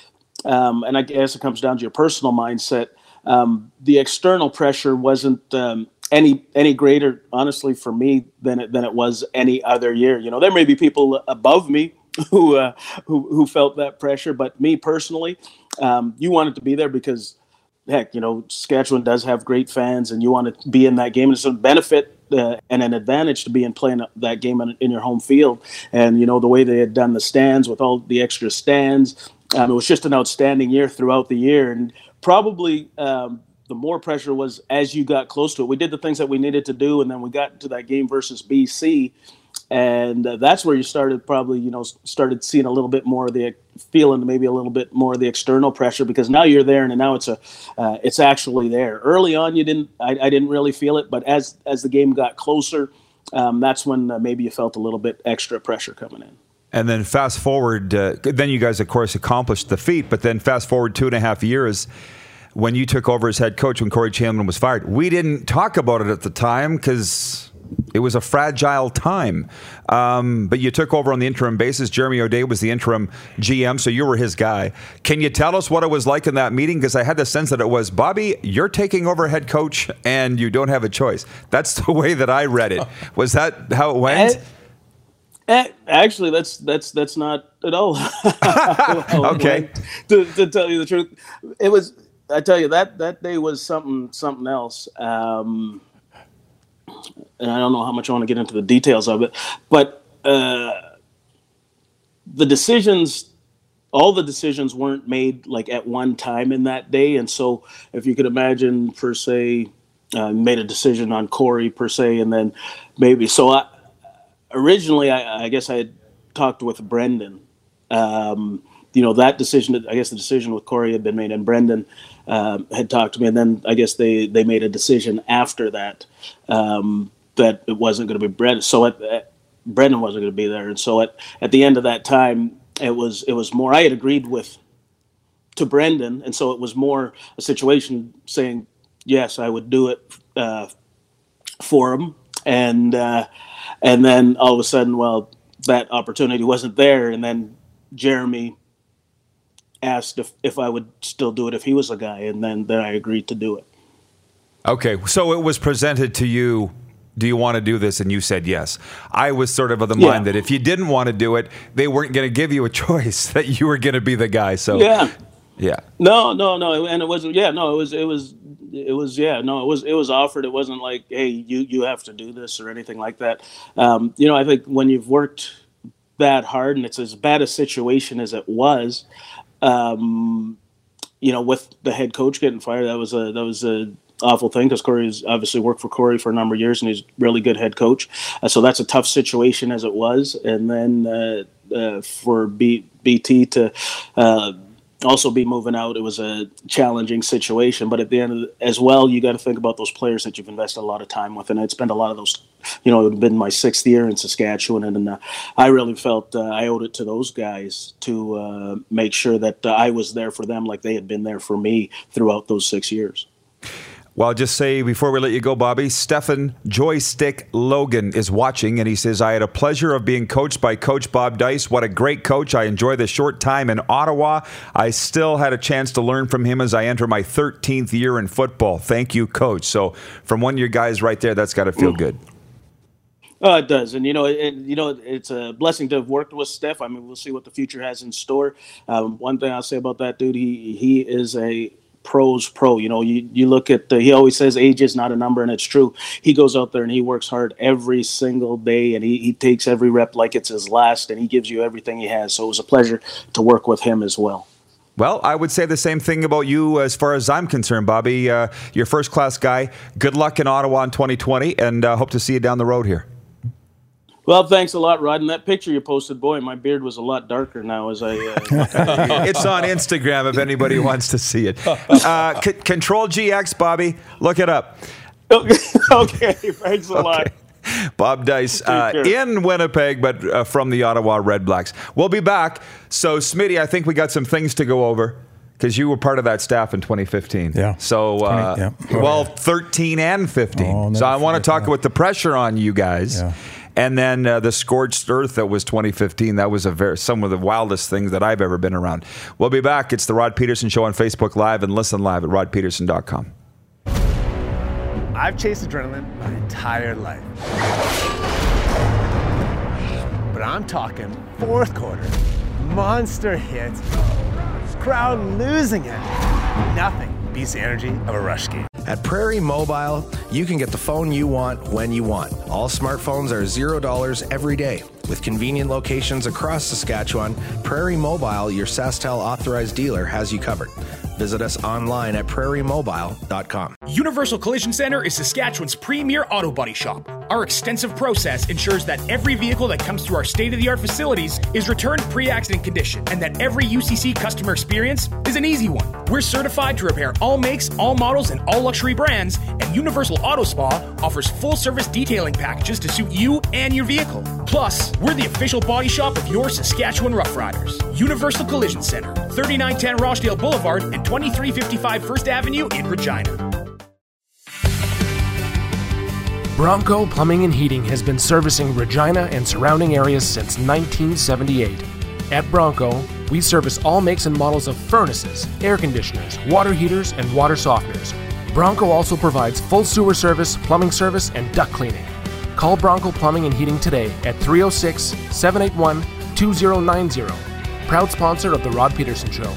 Um, and I guess it comes down to your personal mindset. Um, the external pressure wasn't um, any any greater, honestly, for me than it, than it was any other year. You know, there may be people above me who uh, who, who felt that pressure, but me personally, um, you wanted to be there because, heck, you know, Saskatchewan does have great fans, and you want to be in that game. And it's a benefit uh, and an advantage to be in playing that game in, in your home field. And you know, the way they had done the stands with all the extra stands. Um, it was just an outstanding year throughout the year, and probably um, the more pressure was as you got close to it. We did the things that we needed to do, and then we got to that game versus B C, and uh, that's where you started probably, you know, started seeing a little bit more of the feeling, maybe a little bit more of the external pressure, because now you're there, and now it's a, uh, it's actually there. Early on, you didn't, I, I didn't really feel it, but as as the game got closer, um, that's when uh, maybe you felt a little bit extra pressure coming in. And then fast forward, uh, then you guys, of course, accomplished the feat. But then fast forward two and a half years when you took over as head coach when Corey Chandler was fired. We didn't talk about it at the time because it was a fragile time. Um, but you took over on the interim basis. Jeremy O'Day was the interim G M, so you were his guy. Can you tell us what it was like in that meeting? Because I had the sense that it was, Bobby, you're taking over head coach and you don't have a choice. That's the way that I read it. Was that how it went? And- Actually, that's that's that's not at all. Okay. To, to tell you the truth, it was. I tell you that that day was something something else. Um, and I don't know how much I want to get into the details of it, but uh, the decisions, all the decisions weren't made like at one time in that day. And so, if you could imagine, per se, uh, made a decision on Corey per se, and then maybe so. I, originally, I, I guess I had talked with Brendan. Um, you know, that decision. I guess the decision with Corey had been made, and Brendan um, had talked to me, and then I guess they they made a decision after that. Um, that it wasn't going to be Brendan. So at, at, Brendan wasn't going to be there. And so at, at the end of that time, it was it was more, I had agreed with, to Brendan. And so it was more a situation saying, yes, I would do it uh, for him. And, uh, and then all of a sudden, well, that opportunity wasn't there. And then Jeremy asked if, if I would still do it if he was a guy. And then, then I agreed to do it. Okay. So it was presented to you. Do you want to do this? And you said yes. I was sort of of the mind Yeah. that if you didn't want to do it, they weren't going to give you a choice, that you were going to be the guy. So Yeah. yeah. No, no, no. And it wasn't, yeah, no, it was, it was, it was, yeah, no, it was, it was offered. It wasn't like, hey, you, you have to do this or anything like that. Um, you know, I think when you've worked that hard and it's as bad a situation as it was, um, you know, with the head coach getting fired, that was a, that was a, awful thing, because Corey's obviously worked for Corey for a number of years and he's a really good head coach. Uh, so that's a tough situation as it was. And then uh, uh, for B- BT to uh, also be moving out, it was a challenging situation. But at the end of the, as well, you got to think about those players that you've invested a lot of time with. And I'd spent a lot of those, you know, it had been my sixth year in Saskatchewan. And, and uh, I really felt uh, I owed it to those guys to uh, make sure that uh, I was there for them like they had been there for me throughout those six years. Well, I'll just say before we let you go, Bobby, Stefan Joystick Logan is watching, and he says, I had a pleasure of being coached by Coach Bob Dice. What a great coach. I enjoyed the short time in Ottawa. I still had a chance to learn from him as I enter my thirteenth year in football. Thank you, Coach. So from one of your guys right there, that's got to feel good. Oh, it does. And, you know, it, you know, it's a blessing to have worked with Steph. I mean, we'll see what the future has in store. Um, one thing I'll say about that dude, he he is a pro's pro. You know, you, you look at the, he always says age is not a number, and it's true. He goes out there and he works hard every single day, and he, he takes every rep like it's his last, and he gives you everything he has. So it was a pleasure to work with him as well. Well, I would say the same thing about you as far as I'm concerned, Bobby. Uh, you're a first-class guy. Good luck in Ottawa in twenty twenty, and uh, hope to see you down the road here. Well, thanks a lot, Rod. And that picture you posted, boy, my beard was a lot darker now as I... Uh, it's on Instagram if anybody wants to see it. Uh, C- Control G X, Bobby. Look it up. Okay, thanks a okay. lot. Bob Dice uh, in Winnipeg, but uh, from the Ottawa Red Blacks. We'll be back. So, Smitty, I think we got some things to go over because you were part of that staff in twenty fifteen. Yeah. So, uh, twenty, yeah. well, thirteen and fifteen. Oh, so I want to talk that. about the pressure on you guys. Yeah. And then uh, the scorched earth that was twenty fifteen. That was a very, some of the wildest things that I've ever been around. We'll be back. It's the Rod Peterson Show on Facebook Live, and listen live at rod peterson dot com. I've chased adrenaline my entire life. But I'm talking fourth quarter, monster hits, crowd losing it. Nothing beats the energy of a rush game. At Prairie Mobile, you can get the phone you want when you want. All smartphones are zero dollars every day. With convenient locations across Saskatchewan, Prairie Mobile, your SaskTel authorized dealer, has you covered. Visit us online at prairie mobile dot com. Universal Collision Center is Saskatchewan's premier auto body shop. Our extensive process ensures that every vehicle that comes through our state-of-the-art facilities is returned pre-accident condition, and that every U C C customer experience is an easy one. We're certified to repair all makes, all models, and all luxury brands, and Universal Auto Spa offers full-service detailing packages to suit you and your vehicle. Plus, we're the official body shop of your Saskatchewan Roughriders. Universal Collision Center, thirty-nine ten Rochdale Boulevard and twenty-three fifty-five First Avenue in Regina. Bronco Plumbing and Heating has been servicing Regina and surrounding areas since nineteen seventy-eight. At Bronco, we service all makes and models of furnaces, air conditioners, water heaters, and water softeners. Bronco also provides full sewer service, plumbing service, and duct cleaning. Call Bronco Plumbing and Heating today at three oh six, seven eight one, two oh nine oh. Proud sponsor of The Rod Peterson Show.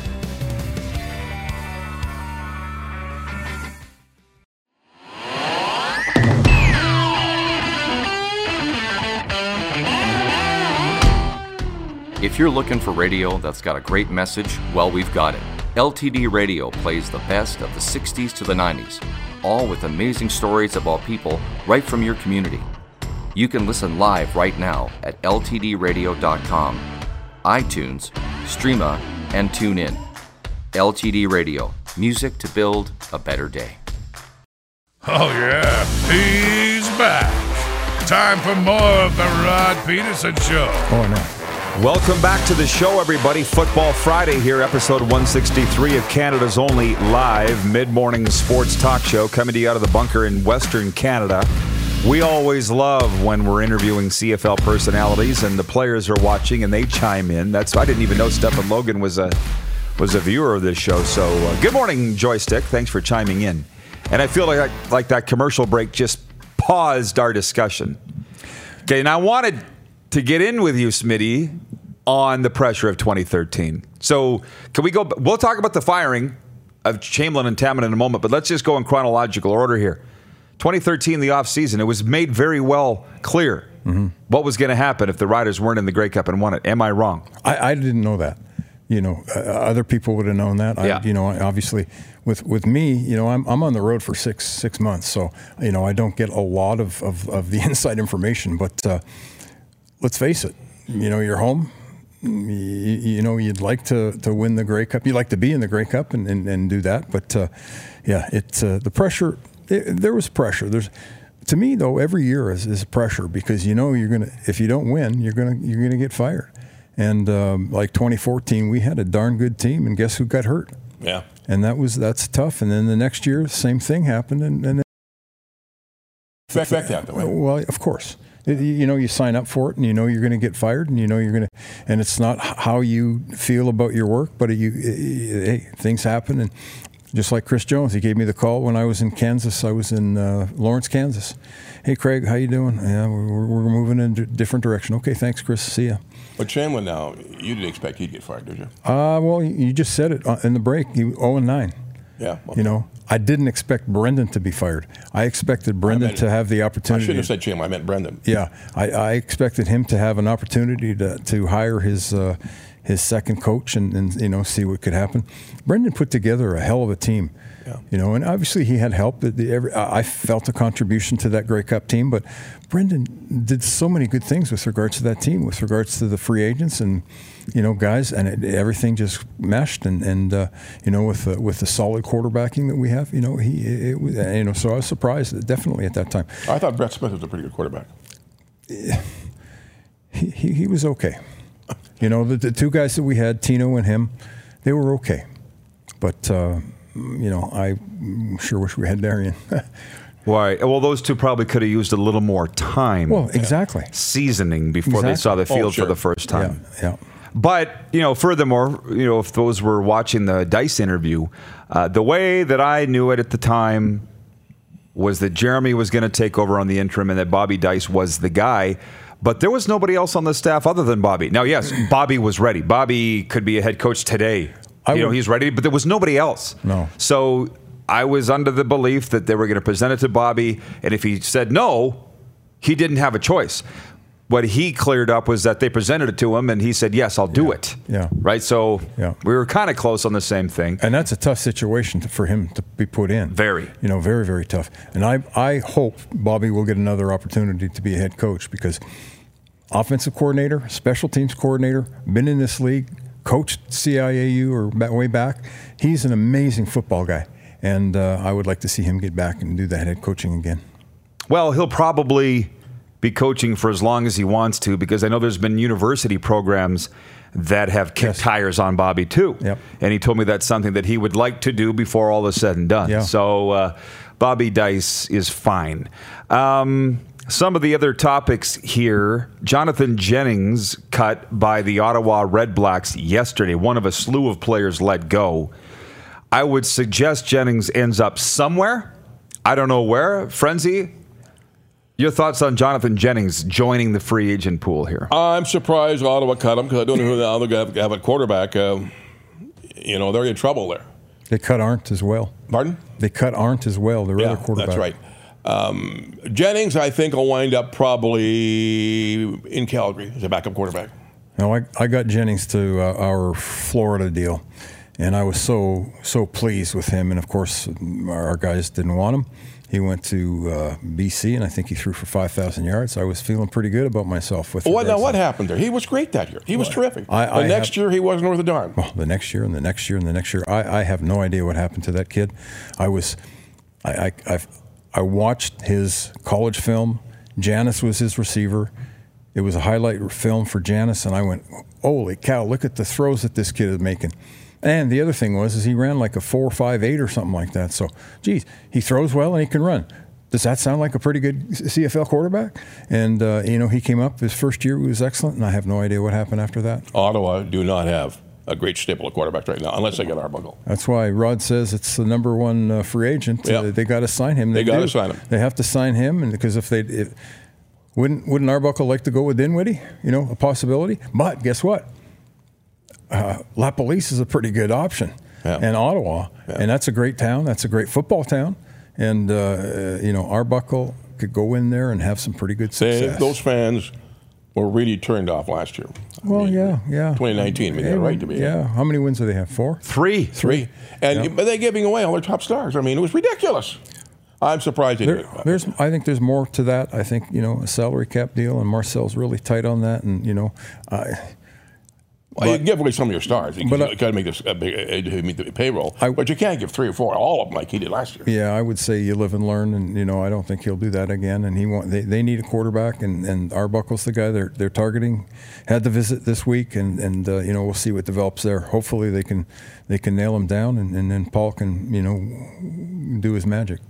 If you're looking for radio that's got a great message, well, we've got it. L T D Radio plays the best of the sixties to the nineties, all with amazing stories about people right from your community. You can listen live right now at L T D radio dot com, iTunes, Streama, and tune in. L T D Radio, music to build a better day. Oh yeah, he's back. Time for more of the Rod Peterson Show. Oh, no. Welcome back to the show, everybody. Football Friday here, episode one sixty-three of Canada's only live mid-morning sports talk show, coming to you out of the bunker in Western Canada. We always love when we're interviewing C F L personalities and the players are watching and they chime in. That's I didn't even know Stephen Logan was a was a viewer of this show. So uh, good morning, Joystick. Thanks for chiming in. And I feel like like that commercial break just paused our discussion. Okay, and I wanted to get in with you, Smitty, on the pressure of twenty thirteen. So can we go? We'll talk about the firing of Chamberlain and Taman in a moment, but let's just go in chronological order here. twenty thirteen, the offseason, it was made very well clear mm-hmm. what was going to happen if the Riders weren't in the Grey Cup and won it. Am I wrong? I, I didn't know that. You know, uh, other people would have known that. Yeah. I, you know, obviously, with with me, you know, I'm I'm on the road for six six months, so you know, I don't get a lot of of, of the inside information. But uh, let's face it, you know, you're home. You, you know, you'd like to, to win the Grey Cup. You'd like to be in the Grey Cup and, and, and do that. But uh, yeah, it's uh, the pressure. It, there was pressure. There's, to me though, every year is, is pressure because you know you're gonna if you don't win, you're gonna you're gonna get fired. And um, like twenty fourteen, we had a darn good team, and guess who got hurt? Yeah, and that was that's tough. And then the next year, same thing happened, and, and affect that the way. Well, of course. You know, you sign up for it, and you know you're going to get fired, and you know you're going to, and it's not how you feel about your work, but you, hey, things happen, and just like Chris Jones, he gave me the call when I was in Kansas. I was in uh, Lawrence, Kansas. Hey, Craig, how you doing? Yeah, we're, we're moving in a different direction. Okay, thanks, Chris. See ya. But Chamberlain, now you didn't expect he'd get fired, did you? Uh well, you just said it in the break. You oh and nine. Yeah. Well, you know, I didn't expect Brendan to be fired. I expected Brendan I to have the opportunity. I shouldn't have said Chamberlain. I meant Brendan. Yeah, I, I expected him to have an opportunity to to hire his uh, his second coach and, and you know see what could happen. Brendan put together a hell of a team. Yeah. You know, and obviously he had help. The, the, every, I felt a contribution to that Grey Cup team, but Brendan did so many good things with regards to that team, with regards to the free agents and you know guys, and it, everything just meshed. And, and uh, you know, with the, with the solid quarterbacking that we have, you know, he it, it, you know, so I was surprised definitely at that time. I thought Brett Smith was a pretty good quarterback. He he, he was okay. You know, the, the two guys that we had, Tino and him, they were okay, but. Uh, You know, I sure wish we had Darian. Why? Well, those two probably could have used a little more time. Well, exactly. Seasoning before exactly. they saw the field oh, sure. for the first time. Yeah, yeah. But, you know, furthermore, you know, if those were watching the Dice interview, uh, the way that I knew it at the time was that Jeremy was going to take over on the interim and that Bobby Dice was the guy. But there was nobody else on the staff other than Bobby. Now, yes, Bobby was ready. Bobby could be a head coach today. I you know, would, he's ready, but there was nobody else. No. So I was under the belief that they were going to present it to Bobby, and if he said no, he didn't have a choice. What he cleared up was that they presented it to him, and he said, yes, I'll do yeah. it. Yeah. Right? So yeah. we were kind of close on the same thing. And that's a tough situation to, for him to be put in. Very. You know, very, very tough. And I, I hope Bobby will get another opportunity to be a head coach because offensive coordinator, special teams coordinator, been in this league, coached C I A U or way back. He's an amazing football guy, and uh, I would like to see him get back and do that head coaching again. Well, he'll probably be coaching for as long as he wants to because I know there's been university programs that have kicked yes. tires on Bobby too. Yep. And he told me that's something that he would like to do before all is said and done. Yeah. So uh, Bobby Dice is fine. Um, Some of the other topics here. Jonathan Jennings cut by the Ottawa Redblacks yesterday, one of a slew of players let go. I would suggest Jennings ends up somewhere. I don't know where. Frenzy, Your thoughts on Jonathan Jennings joining the free agent pool here? I'm surprised Ottawa cut him because I don't know who the other guy have a quarterback. Uh, you know, they're in trouble there. They cut Arndt as well. Pardon? They cut Arndt as well, their yeah, other quarterback. That's right. Um, Jennings, I think, will wind up probably in Calgary as a backup quarterback. Now, I, I got Jennings to uh, our Florida deal, and I was so so pleased with him. And, of course, our guys didn't want him. He went to uh, B C, and I think he threw for five thousand yards. I was feeling pretty good about myself. With well, now, what happened there? He was great that year. He was well, terrific. I, I the next have, year, he wasn't worth a darn. Well, the next year and the next year and the next year. I, I have no idea what happened to that kid. I was I, I, I've, I watched his college film. Janis was his receiver. It was a highlight film for Janis, and I went, holy cow, look at the throws that this kid is making. And the other thing was is he ran like a four five eight or something like that. So, geez, he throws well and he can run. Does that sound like a pretty good C F L quarterback? And, uh, you know, he came up his first year, he was excellent, and I have no idea what happened after that. Ottawa do not have a great staple of quarterbacks right now, unless they get Arbuckle. That's why Rod says it's the number one uh, free agent. Yeah. Uh, they got to sign him. They, they got to sign him. They have to sign him, and because if they if, wouldn't wouldn't Arbuckle like to go with Dinwiddie? You know, a possibility. But guess what? Uh, La Police is a pretty good option. Yeah. And Ottawa, yeah. and that's a great town. That's a great football town, and uh, you know Arbuckle could go in there and have some pretty good success. They, those fans were really turned off last year. I well, mean, yeah, yeah. twenty nineteen, I mean, they're right to be. Yeah. How many wins do they have? Four? Three. Three. And yeah. but they're giving away all their top stars. I mean, it was ridiculous. I'm surprised they there, did it. There's, I think there's more to that. I think you know a salary cap deal, and Marcel's really tight on that, and you know. I, Well, but, you can give away some of your stars. You got to make this uh, meet the payroll, I, but you can't give three or four, all of them, like he did last year. Yeah, I would say you live and learn, and you know I don't think he'll do that again. And he want they, they need a quarterback, and, and Arbuckle's the guy they're they're targeting. Had the visit this week, and and uh, you know we'll see what develops there. Hopefully they can they can nail him down, and, and then Paul can you know do his magic.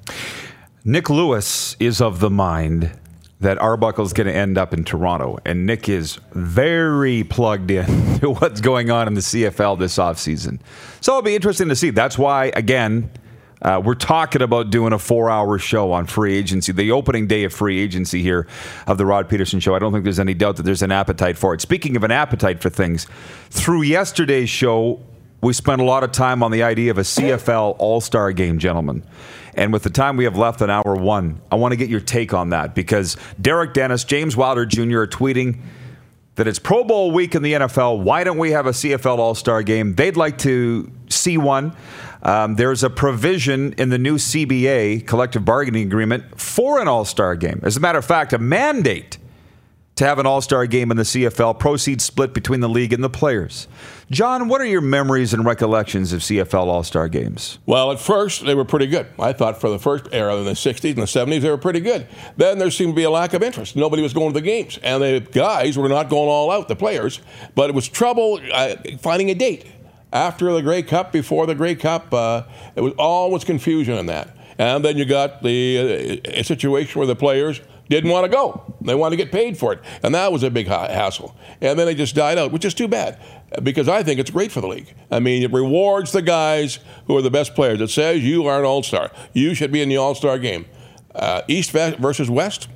Nick Lewis is of the mind that Arbuckle's going to end up in Toronto. And Nick is very plugged in to what's going on in the C F L this offseason. So it'll be interesting to see. That's why, again, uh, we're talking about doing a four-hour show on free agency, the opening day of free agency here of the Rod Peterson Show. I don't think there's any doubt that there's an appetite for it. Speaking of an appetite for things, through yesterday's show, we spent a lot of time on the idea of a C F L All-Star game, gentlemen. And with the time we have left in hour one, I want to get your take on that because Derek Dennis, James Wilder Junior are tweeting that it's Pro Bowl week in the N F L. Why don't we have a C F L All-Star game? They'd like to see one. Um, there's a provision in the new C B A, collective bargaining agreement, for an All-Star game. As a matter of fact, a mandate to have an All-Star game in the C F L, proceeds split between the league and the players. John, what are your memories and recollections of C F L All-Star games? Well, at first, they were pretty good. I thought for the first era in the sixties and the seventies, they were pretty good. Then there seemed to be a lack of interest. Nobody was going to the games. And the guys were not going all out, the players. But it was trouble uh, finding a date. After the Grey Cup, before the Grey Cup, uh, it was always confusion in that. And then you got the uh, a situation where the players didn't want to go. They wanted to get paid for it. And that was a big ha- hassle. And then they just died out, which is too bad because I think it's great for the league. I mean, it rewards the guys who are the best players. It says you are an all-star. You should be in the all-star game. Uh, East versus West,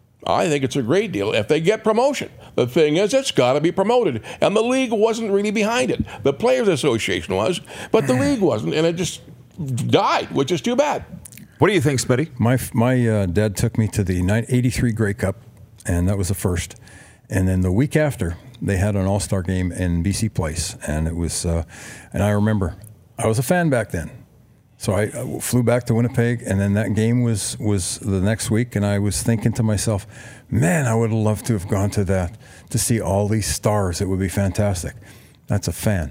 I think it's a great deal if they get promotion. The thing is, it's got to be promoted. And the league wasn't really behind it. The Players Association was, but the league wasn't. And it just died, which is too bad. What do you think, Smitty? My my uh, dad took me to the eighty-three Grey Cup, and that was the first. And then the week after, they had an All-Star game in B C Place, and it was. Uh, and I remember, I was a fan back then, so I, I flew back to Winnipeg, and then that game was was the next week, and I was thinking to myself, man, I would have loved to have gone to that to see all these stars. It would be fantastic. That's a fan.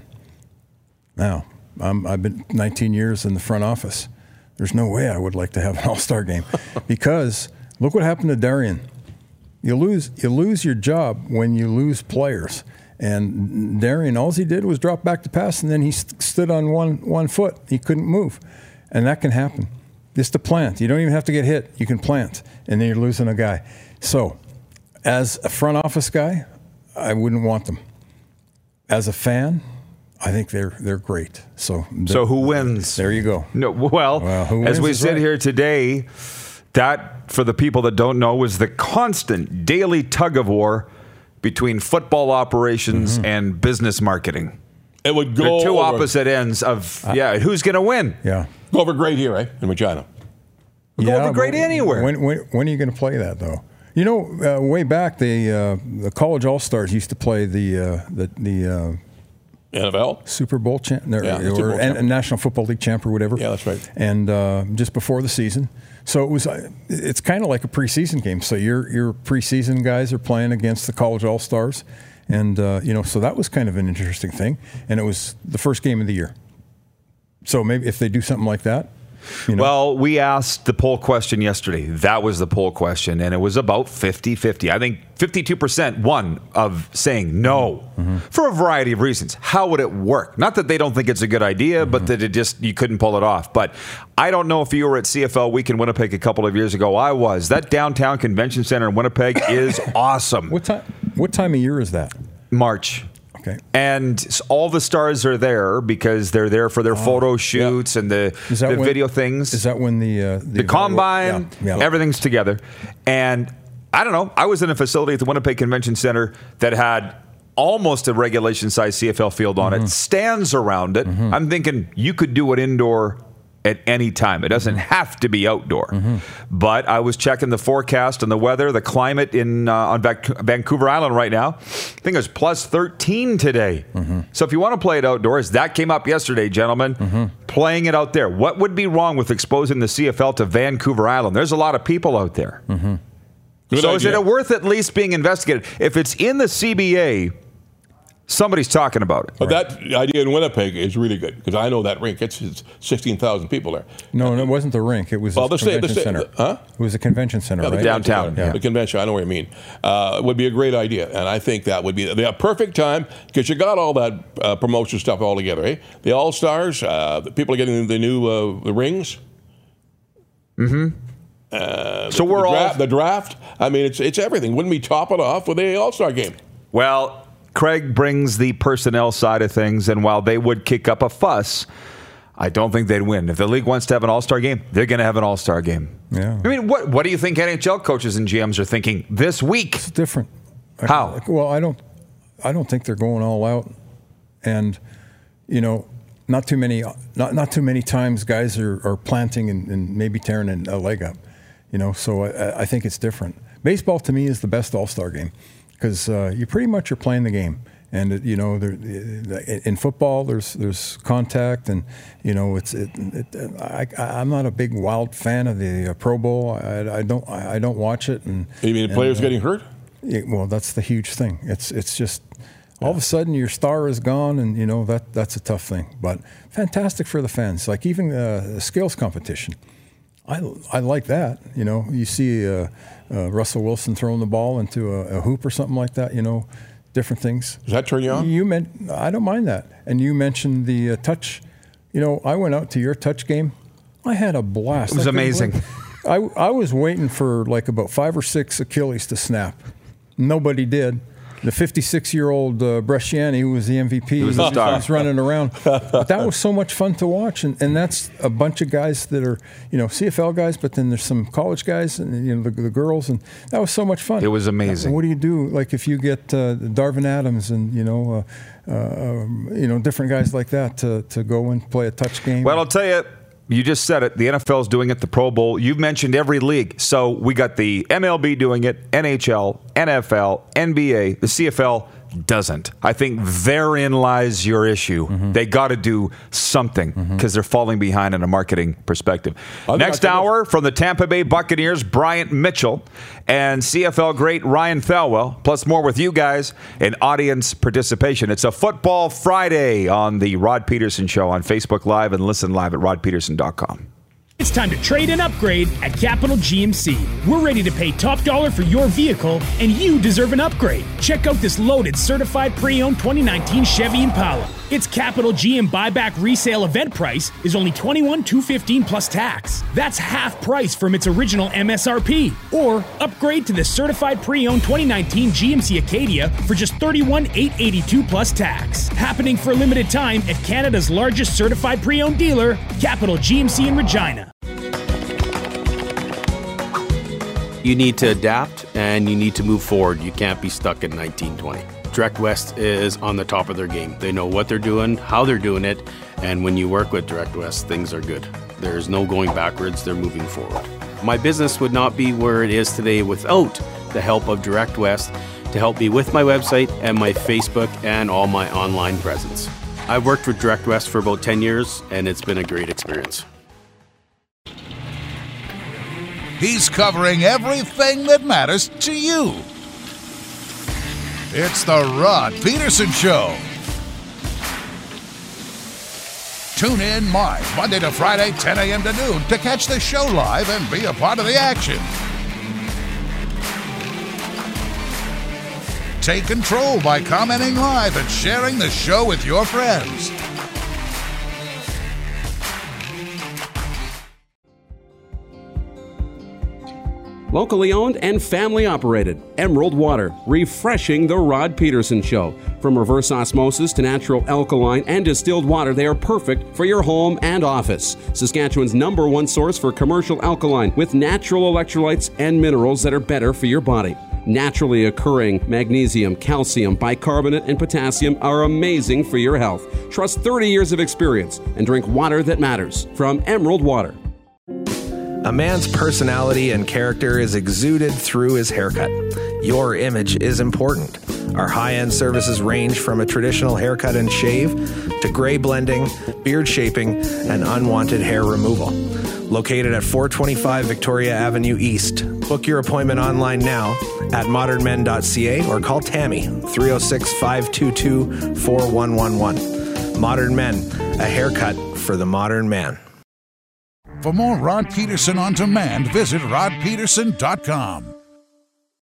Now, I'm, I've been nineteen years in the front office. There's no way I would like to have an all-star game because look what happened to Darian. You lose you lose your job when you lose players. And Darian, all he did was drop back to pass, and then he st- stood on one one foot. He couldn't move. And that can happen. Just to plant. You don't even have to get hit. You can plant, and then you're losing a guy. So as a front office guy, I wouldn't want them. As a fan, I think they're they're great. So so who wins? There you go. No, well, well who as we sit right. here today, that, for the people that don't know, was the constant daily tug of war between football operations mm-hmm. and business marketing. It would go They're two over, opposite ends of, uh, yeah, who's going to win? Yeah. Go over great here, eh, in Regina. Go yeah, over great anywhere. When, when, when are you going to play that, though? You know, uh, way back, the uh, the college all-stars used to play the uh, the, the uh, N F L Super Bowl champ, or, yeah, or, Super Bowl and, champ. National Football League champ or whatever. Yeah, that's right. And uh, just before the season, so it was. Uh, it's kind of like a preseason game. So your your preseason guys are playing against the college all-stars, and uh, you know, so that was kind of an interesting thing. And it was the first game of the year. So maybe if they do something like that. You know? Well, we asked the poll question yesterday. That was the poll question, and it was about fifty-fifty. I think fifty-two percent won of saying no mm-hmm. for a variety of reasons. How would it work? Not that they don't think it's a good idea, mm-hmm. but that it just you couldn't pull it off. But I don't know if you were at C F L Week in Winnipeg a couple of years ago. I was. That downtown convention center in Winnipeg is awesome. What time? What time of year is that? March. Okay. And all the stars are there because they're there for their oh, photo shoots yeah. and the, the when, video things. Is that when the uh, the, the combine, yeah, yeah. everything's together. And I don't know. I was in a facility at the Winnipeg Convention Center that had almost a regulation size C F L field on mm-hmm. it, stands around it. Mm-hmm. I'm thinking you could do it indoor at any time. It doesn't mm-hmm. have to be outdoor. Mm-hmm. But I was checking the forecast and the weather, the climate in uh, on Vac- Vancouver Island right now. I think it's plus thirteen today. Mm-hmm. So if you want to play it outdoors, that came up yesterday, gentlemen. Mm-hmm. Playing it out there. What would be wrong with exposing the C F L to Vancouver Island? There's a lot of people out there. Mm-hmm. So idea. Is it worth at least being investigated? If it's in the C B A, somebody's talking about it. But right. that idea in Winnipeg is really good because I know that rink. It's, it's sixteen thousand people there. No, no, it wasn't the rink. It was well, the convention state, center. Huh? It was a convention center, yeah, right? The downtown. Yeah. The convention. I know what you mean. Uh, would be a great idea, and I think that would be the perfect time because you got all that uh, promotion stuff all together. Eh? The All Stars. Uh, the people are getting the new uh, the rings. Mm-hmm. Uh, so the, we're the all draft, the draft. I mean, it's it's everything. Wouldn't we top it off with a All Star game? Well. Craig brings the personnel side of things, and while they would kick up a fuss, I don't think they'd win. If the league wants to have an all-star game, they're going to have an all-star game. Yeah. I mean, what what do you think N H L coaches and G Ms are thinking this week? It's different. How? Well, I don't, I don't think they're going all out, and you know, not too many, not not too many times guys are, are planting and, and maybe tearing a leg up, you know. So I, I think it's different. Baseball to me is the best all-star game. Because uh, you pretty much are playing the game, and it, you know, there, in football, there's there's contact, and you know, it's it, it, I, I'm not a big wild fan of the uh, Pro Bowl. I, I don't I don't watch it. And you mean the players and, uh, getting hurt? Yeah, well, that's the huge thing. It's it's just all of a sudden your star is gone, and you know that that's a tough thing. But fantastic for the fans. Like even uh, a skills competition. I, I like that. You know, you see uh, uh, Russell Wilson throwing the ball into a, a hoop or something like that. You know, different things. Does that turn you on? You meant I don't mind that. And you mentioned the uh, touch. You know, I went out to your touch game. I had a blast. It was amazing. I I was waiting for like about five or six Achilles to snap. Nobody did. The fifty-six-year-old uh, Bresciani, who was the M V P, he was, the star. was running around. But that was so much fun to watch, and, and that's a bunch of guys that are, you know, C F L guys, but then there's some college guys, and you know, the, the girls, and that was so much fun. It was amazing. And what do you do, like if you get uh, Darvin Adams and you know, uh, uh, um, you know, different guys like that to to go and play a touch game? Well, I'll tell you. You just said it. The N F L is doing it. The Pro Bowl. You've mentioned every league. So we got the M L B doing it, N H L, N F L, N B A. The C F L doesn't. I think therein lies your issue. Mm-hmm. They got to do something because mm-hmm. they're falling behind in a marketing perspective. I'll Next hour from the Tampa Bay Buccaneers, Bryant Mitchell and C F L great Ryan Thelwell, plus more with you guys and audience participation. It's a Football Friday on the Rod Peterson Show on Facebook Live and listen live at rod peterson dot com. It's time to trade and upgrade at Capital G M C. We're ready to pay top dollar for your vehicle, and you deserve an upgrade. Check out this loaded, certified pre-owned twenty nineteen Chevy Impala. Its Capital G M buyback resale event price is only twenty-one thousand two hundred fifteen dollars plus tax. That's half price from its original M S R P. Or upgrade to the certified pre-owned twenty nineteen G M C Acadia for just thirty-one thousand eight hundred eighty-two dollars plus tax. Happening for a limited time at Canada's largest certified pre-owned dealer, Capital G M C in Regina. You need to adapt and you need to move forward. You can't be stuck in nineteen twenty. Direct West is on the top of their game. They know what they're doing, how they're doing it, and when you work with Direct West, things are good. There's no going backwards, they're moving forward. My business would not be where it is today without the help of Direct West to help me with my website and my Facebook and all my online presence. I've worked with Direct West for about ten years, and it's been a great experience. He's covering everything that matters to you. It's the Rod Peterson Show. Tune in live Monday to Friday, ten a.m. to noon to catch the show live and be a part of the action. Take control by commenting live and sharing the show with your friends. Locally owned and family operated, Emerald Water, refreshing the Rod Peterson Show. From reverse osmosis to natural alkaline and distilled water, they are perfect for your home and office. Saskatchewan's number one source for commercial alkaline with natural electrolytes and minerals that are better for your body. Naturally occurring magnesium, calcium, bicarbonate, and potassium are amazing for your health. Trust thirty years of experience and drink water that matters from Emerald Water. A man's personality and character is exuded through his haircut. Your image is important. Our high-end services range from a traditional haircut and shave to gray blending, beard shaping, and unwanted hair removal. Located at four twenty-five Victoria Avenue East. Book your appointment online now at modern men dot c a or call Tammy three oh six, five two two, four one one one. Modern Men, a haircut for the modern man. For more Rod Peterson on demand, visit rod peterson dot com.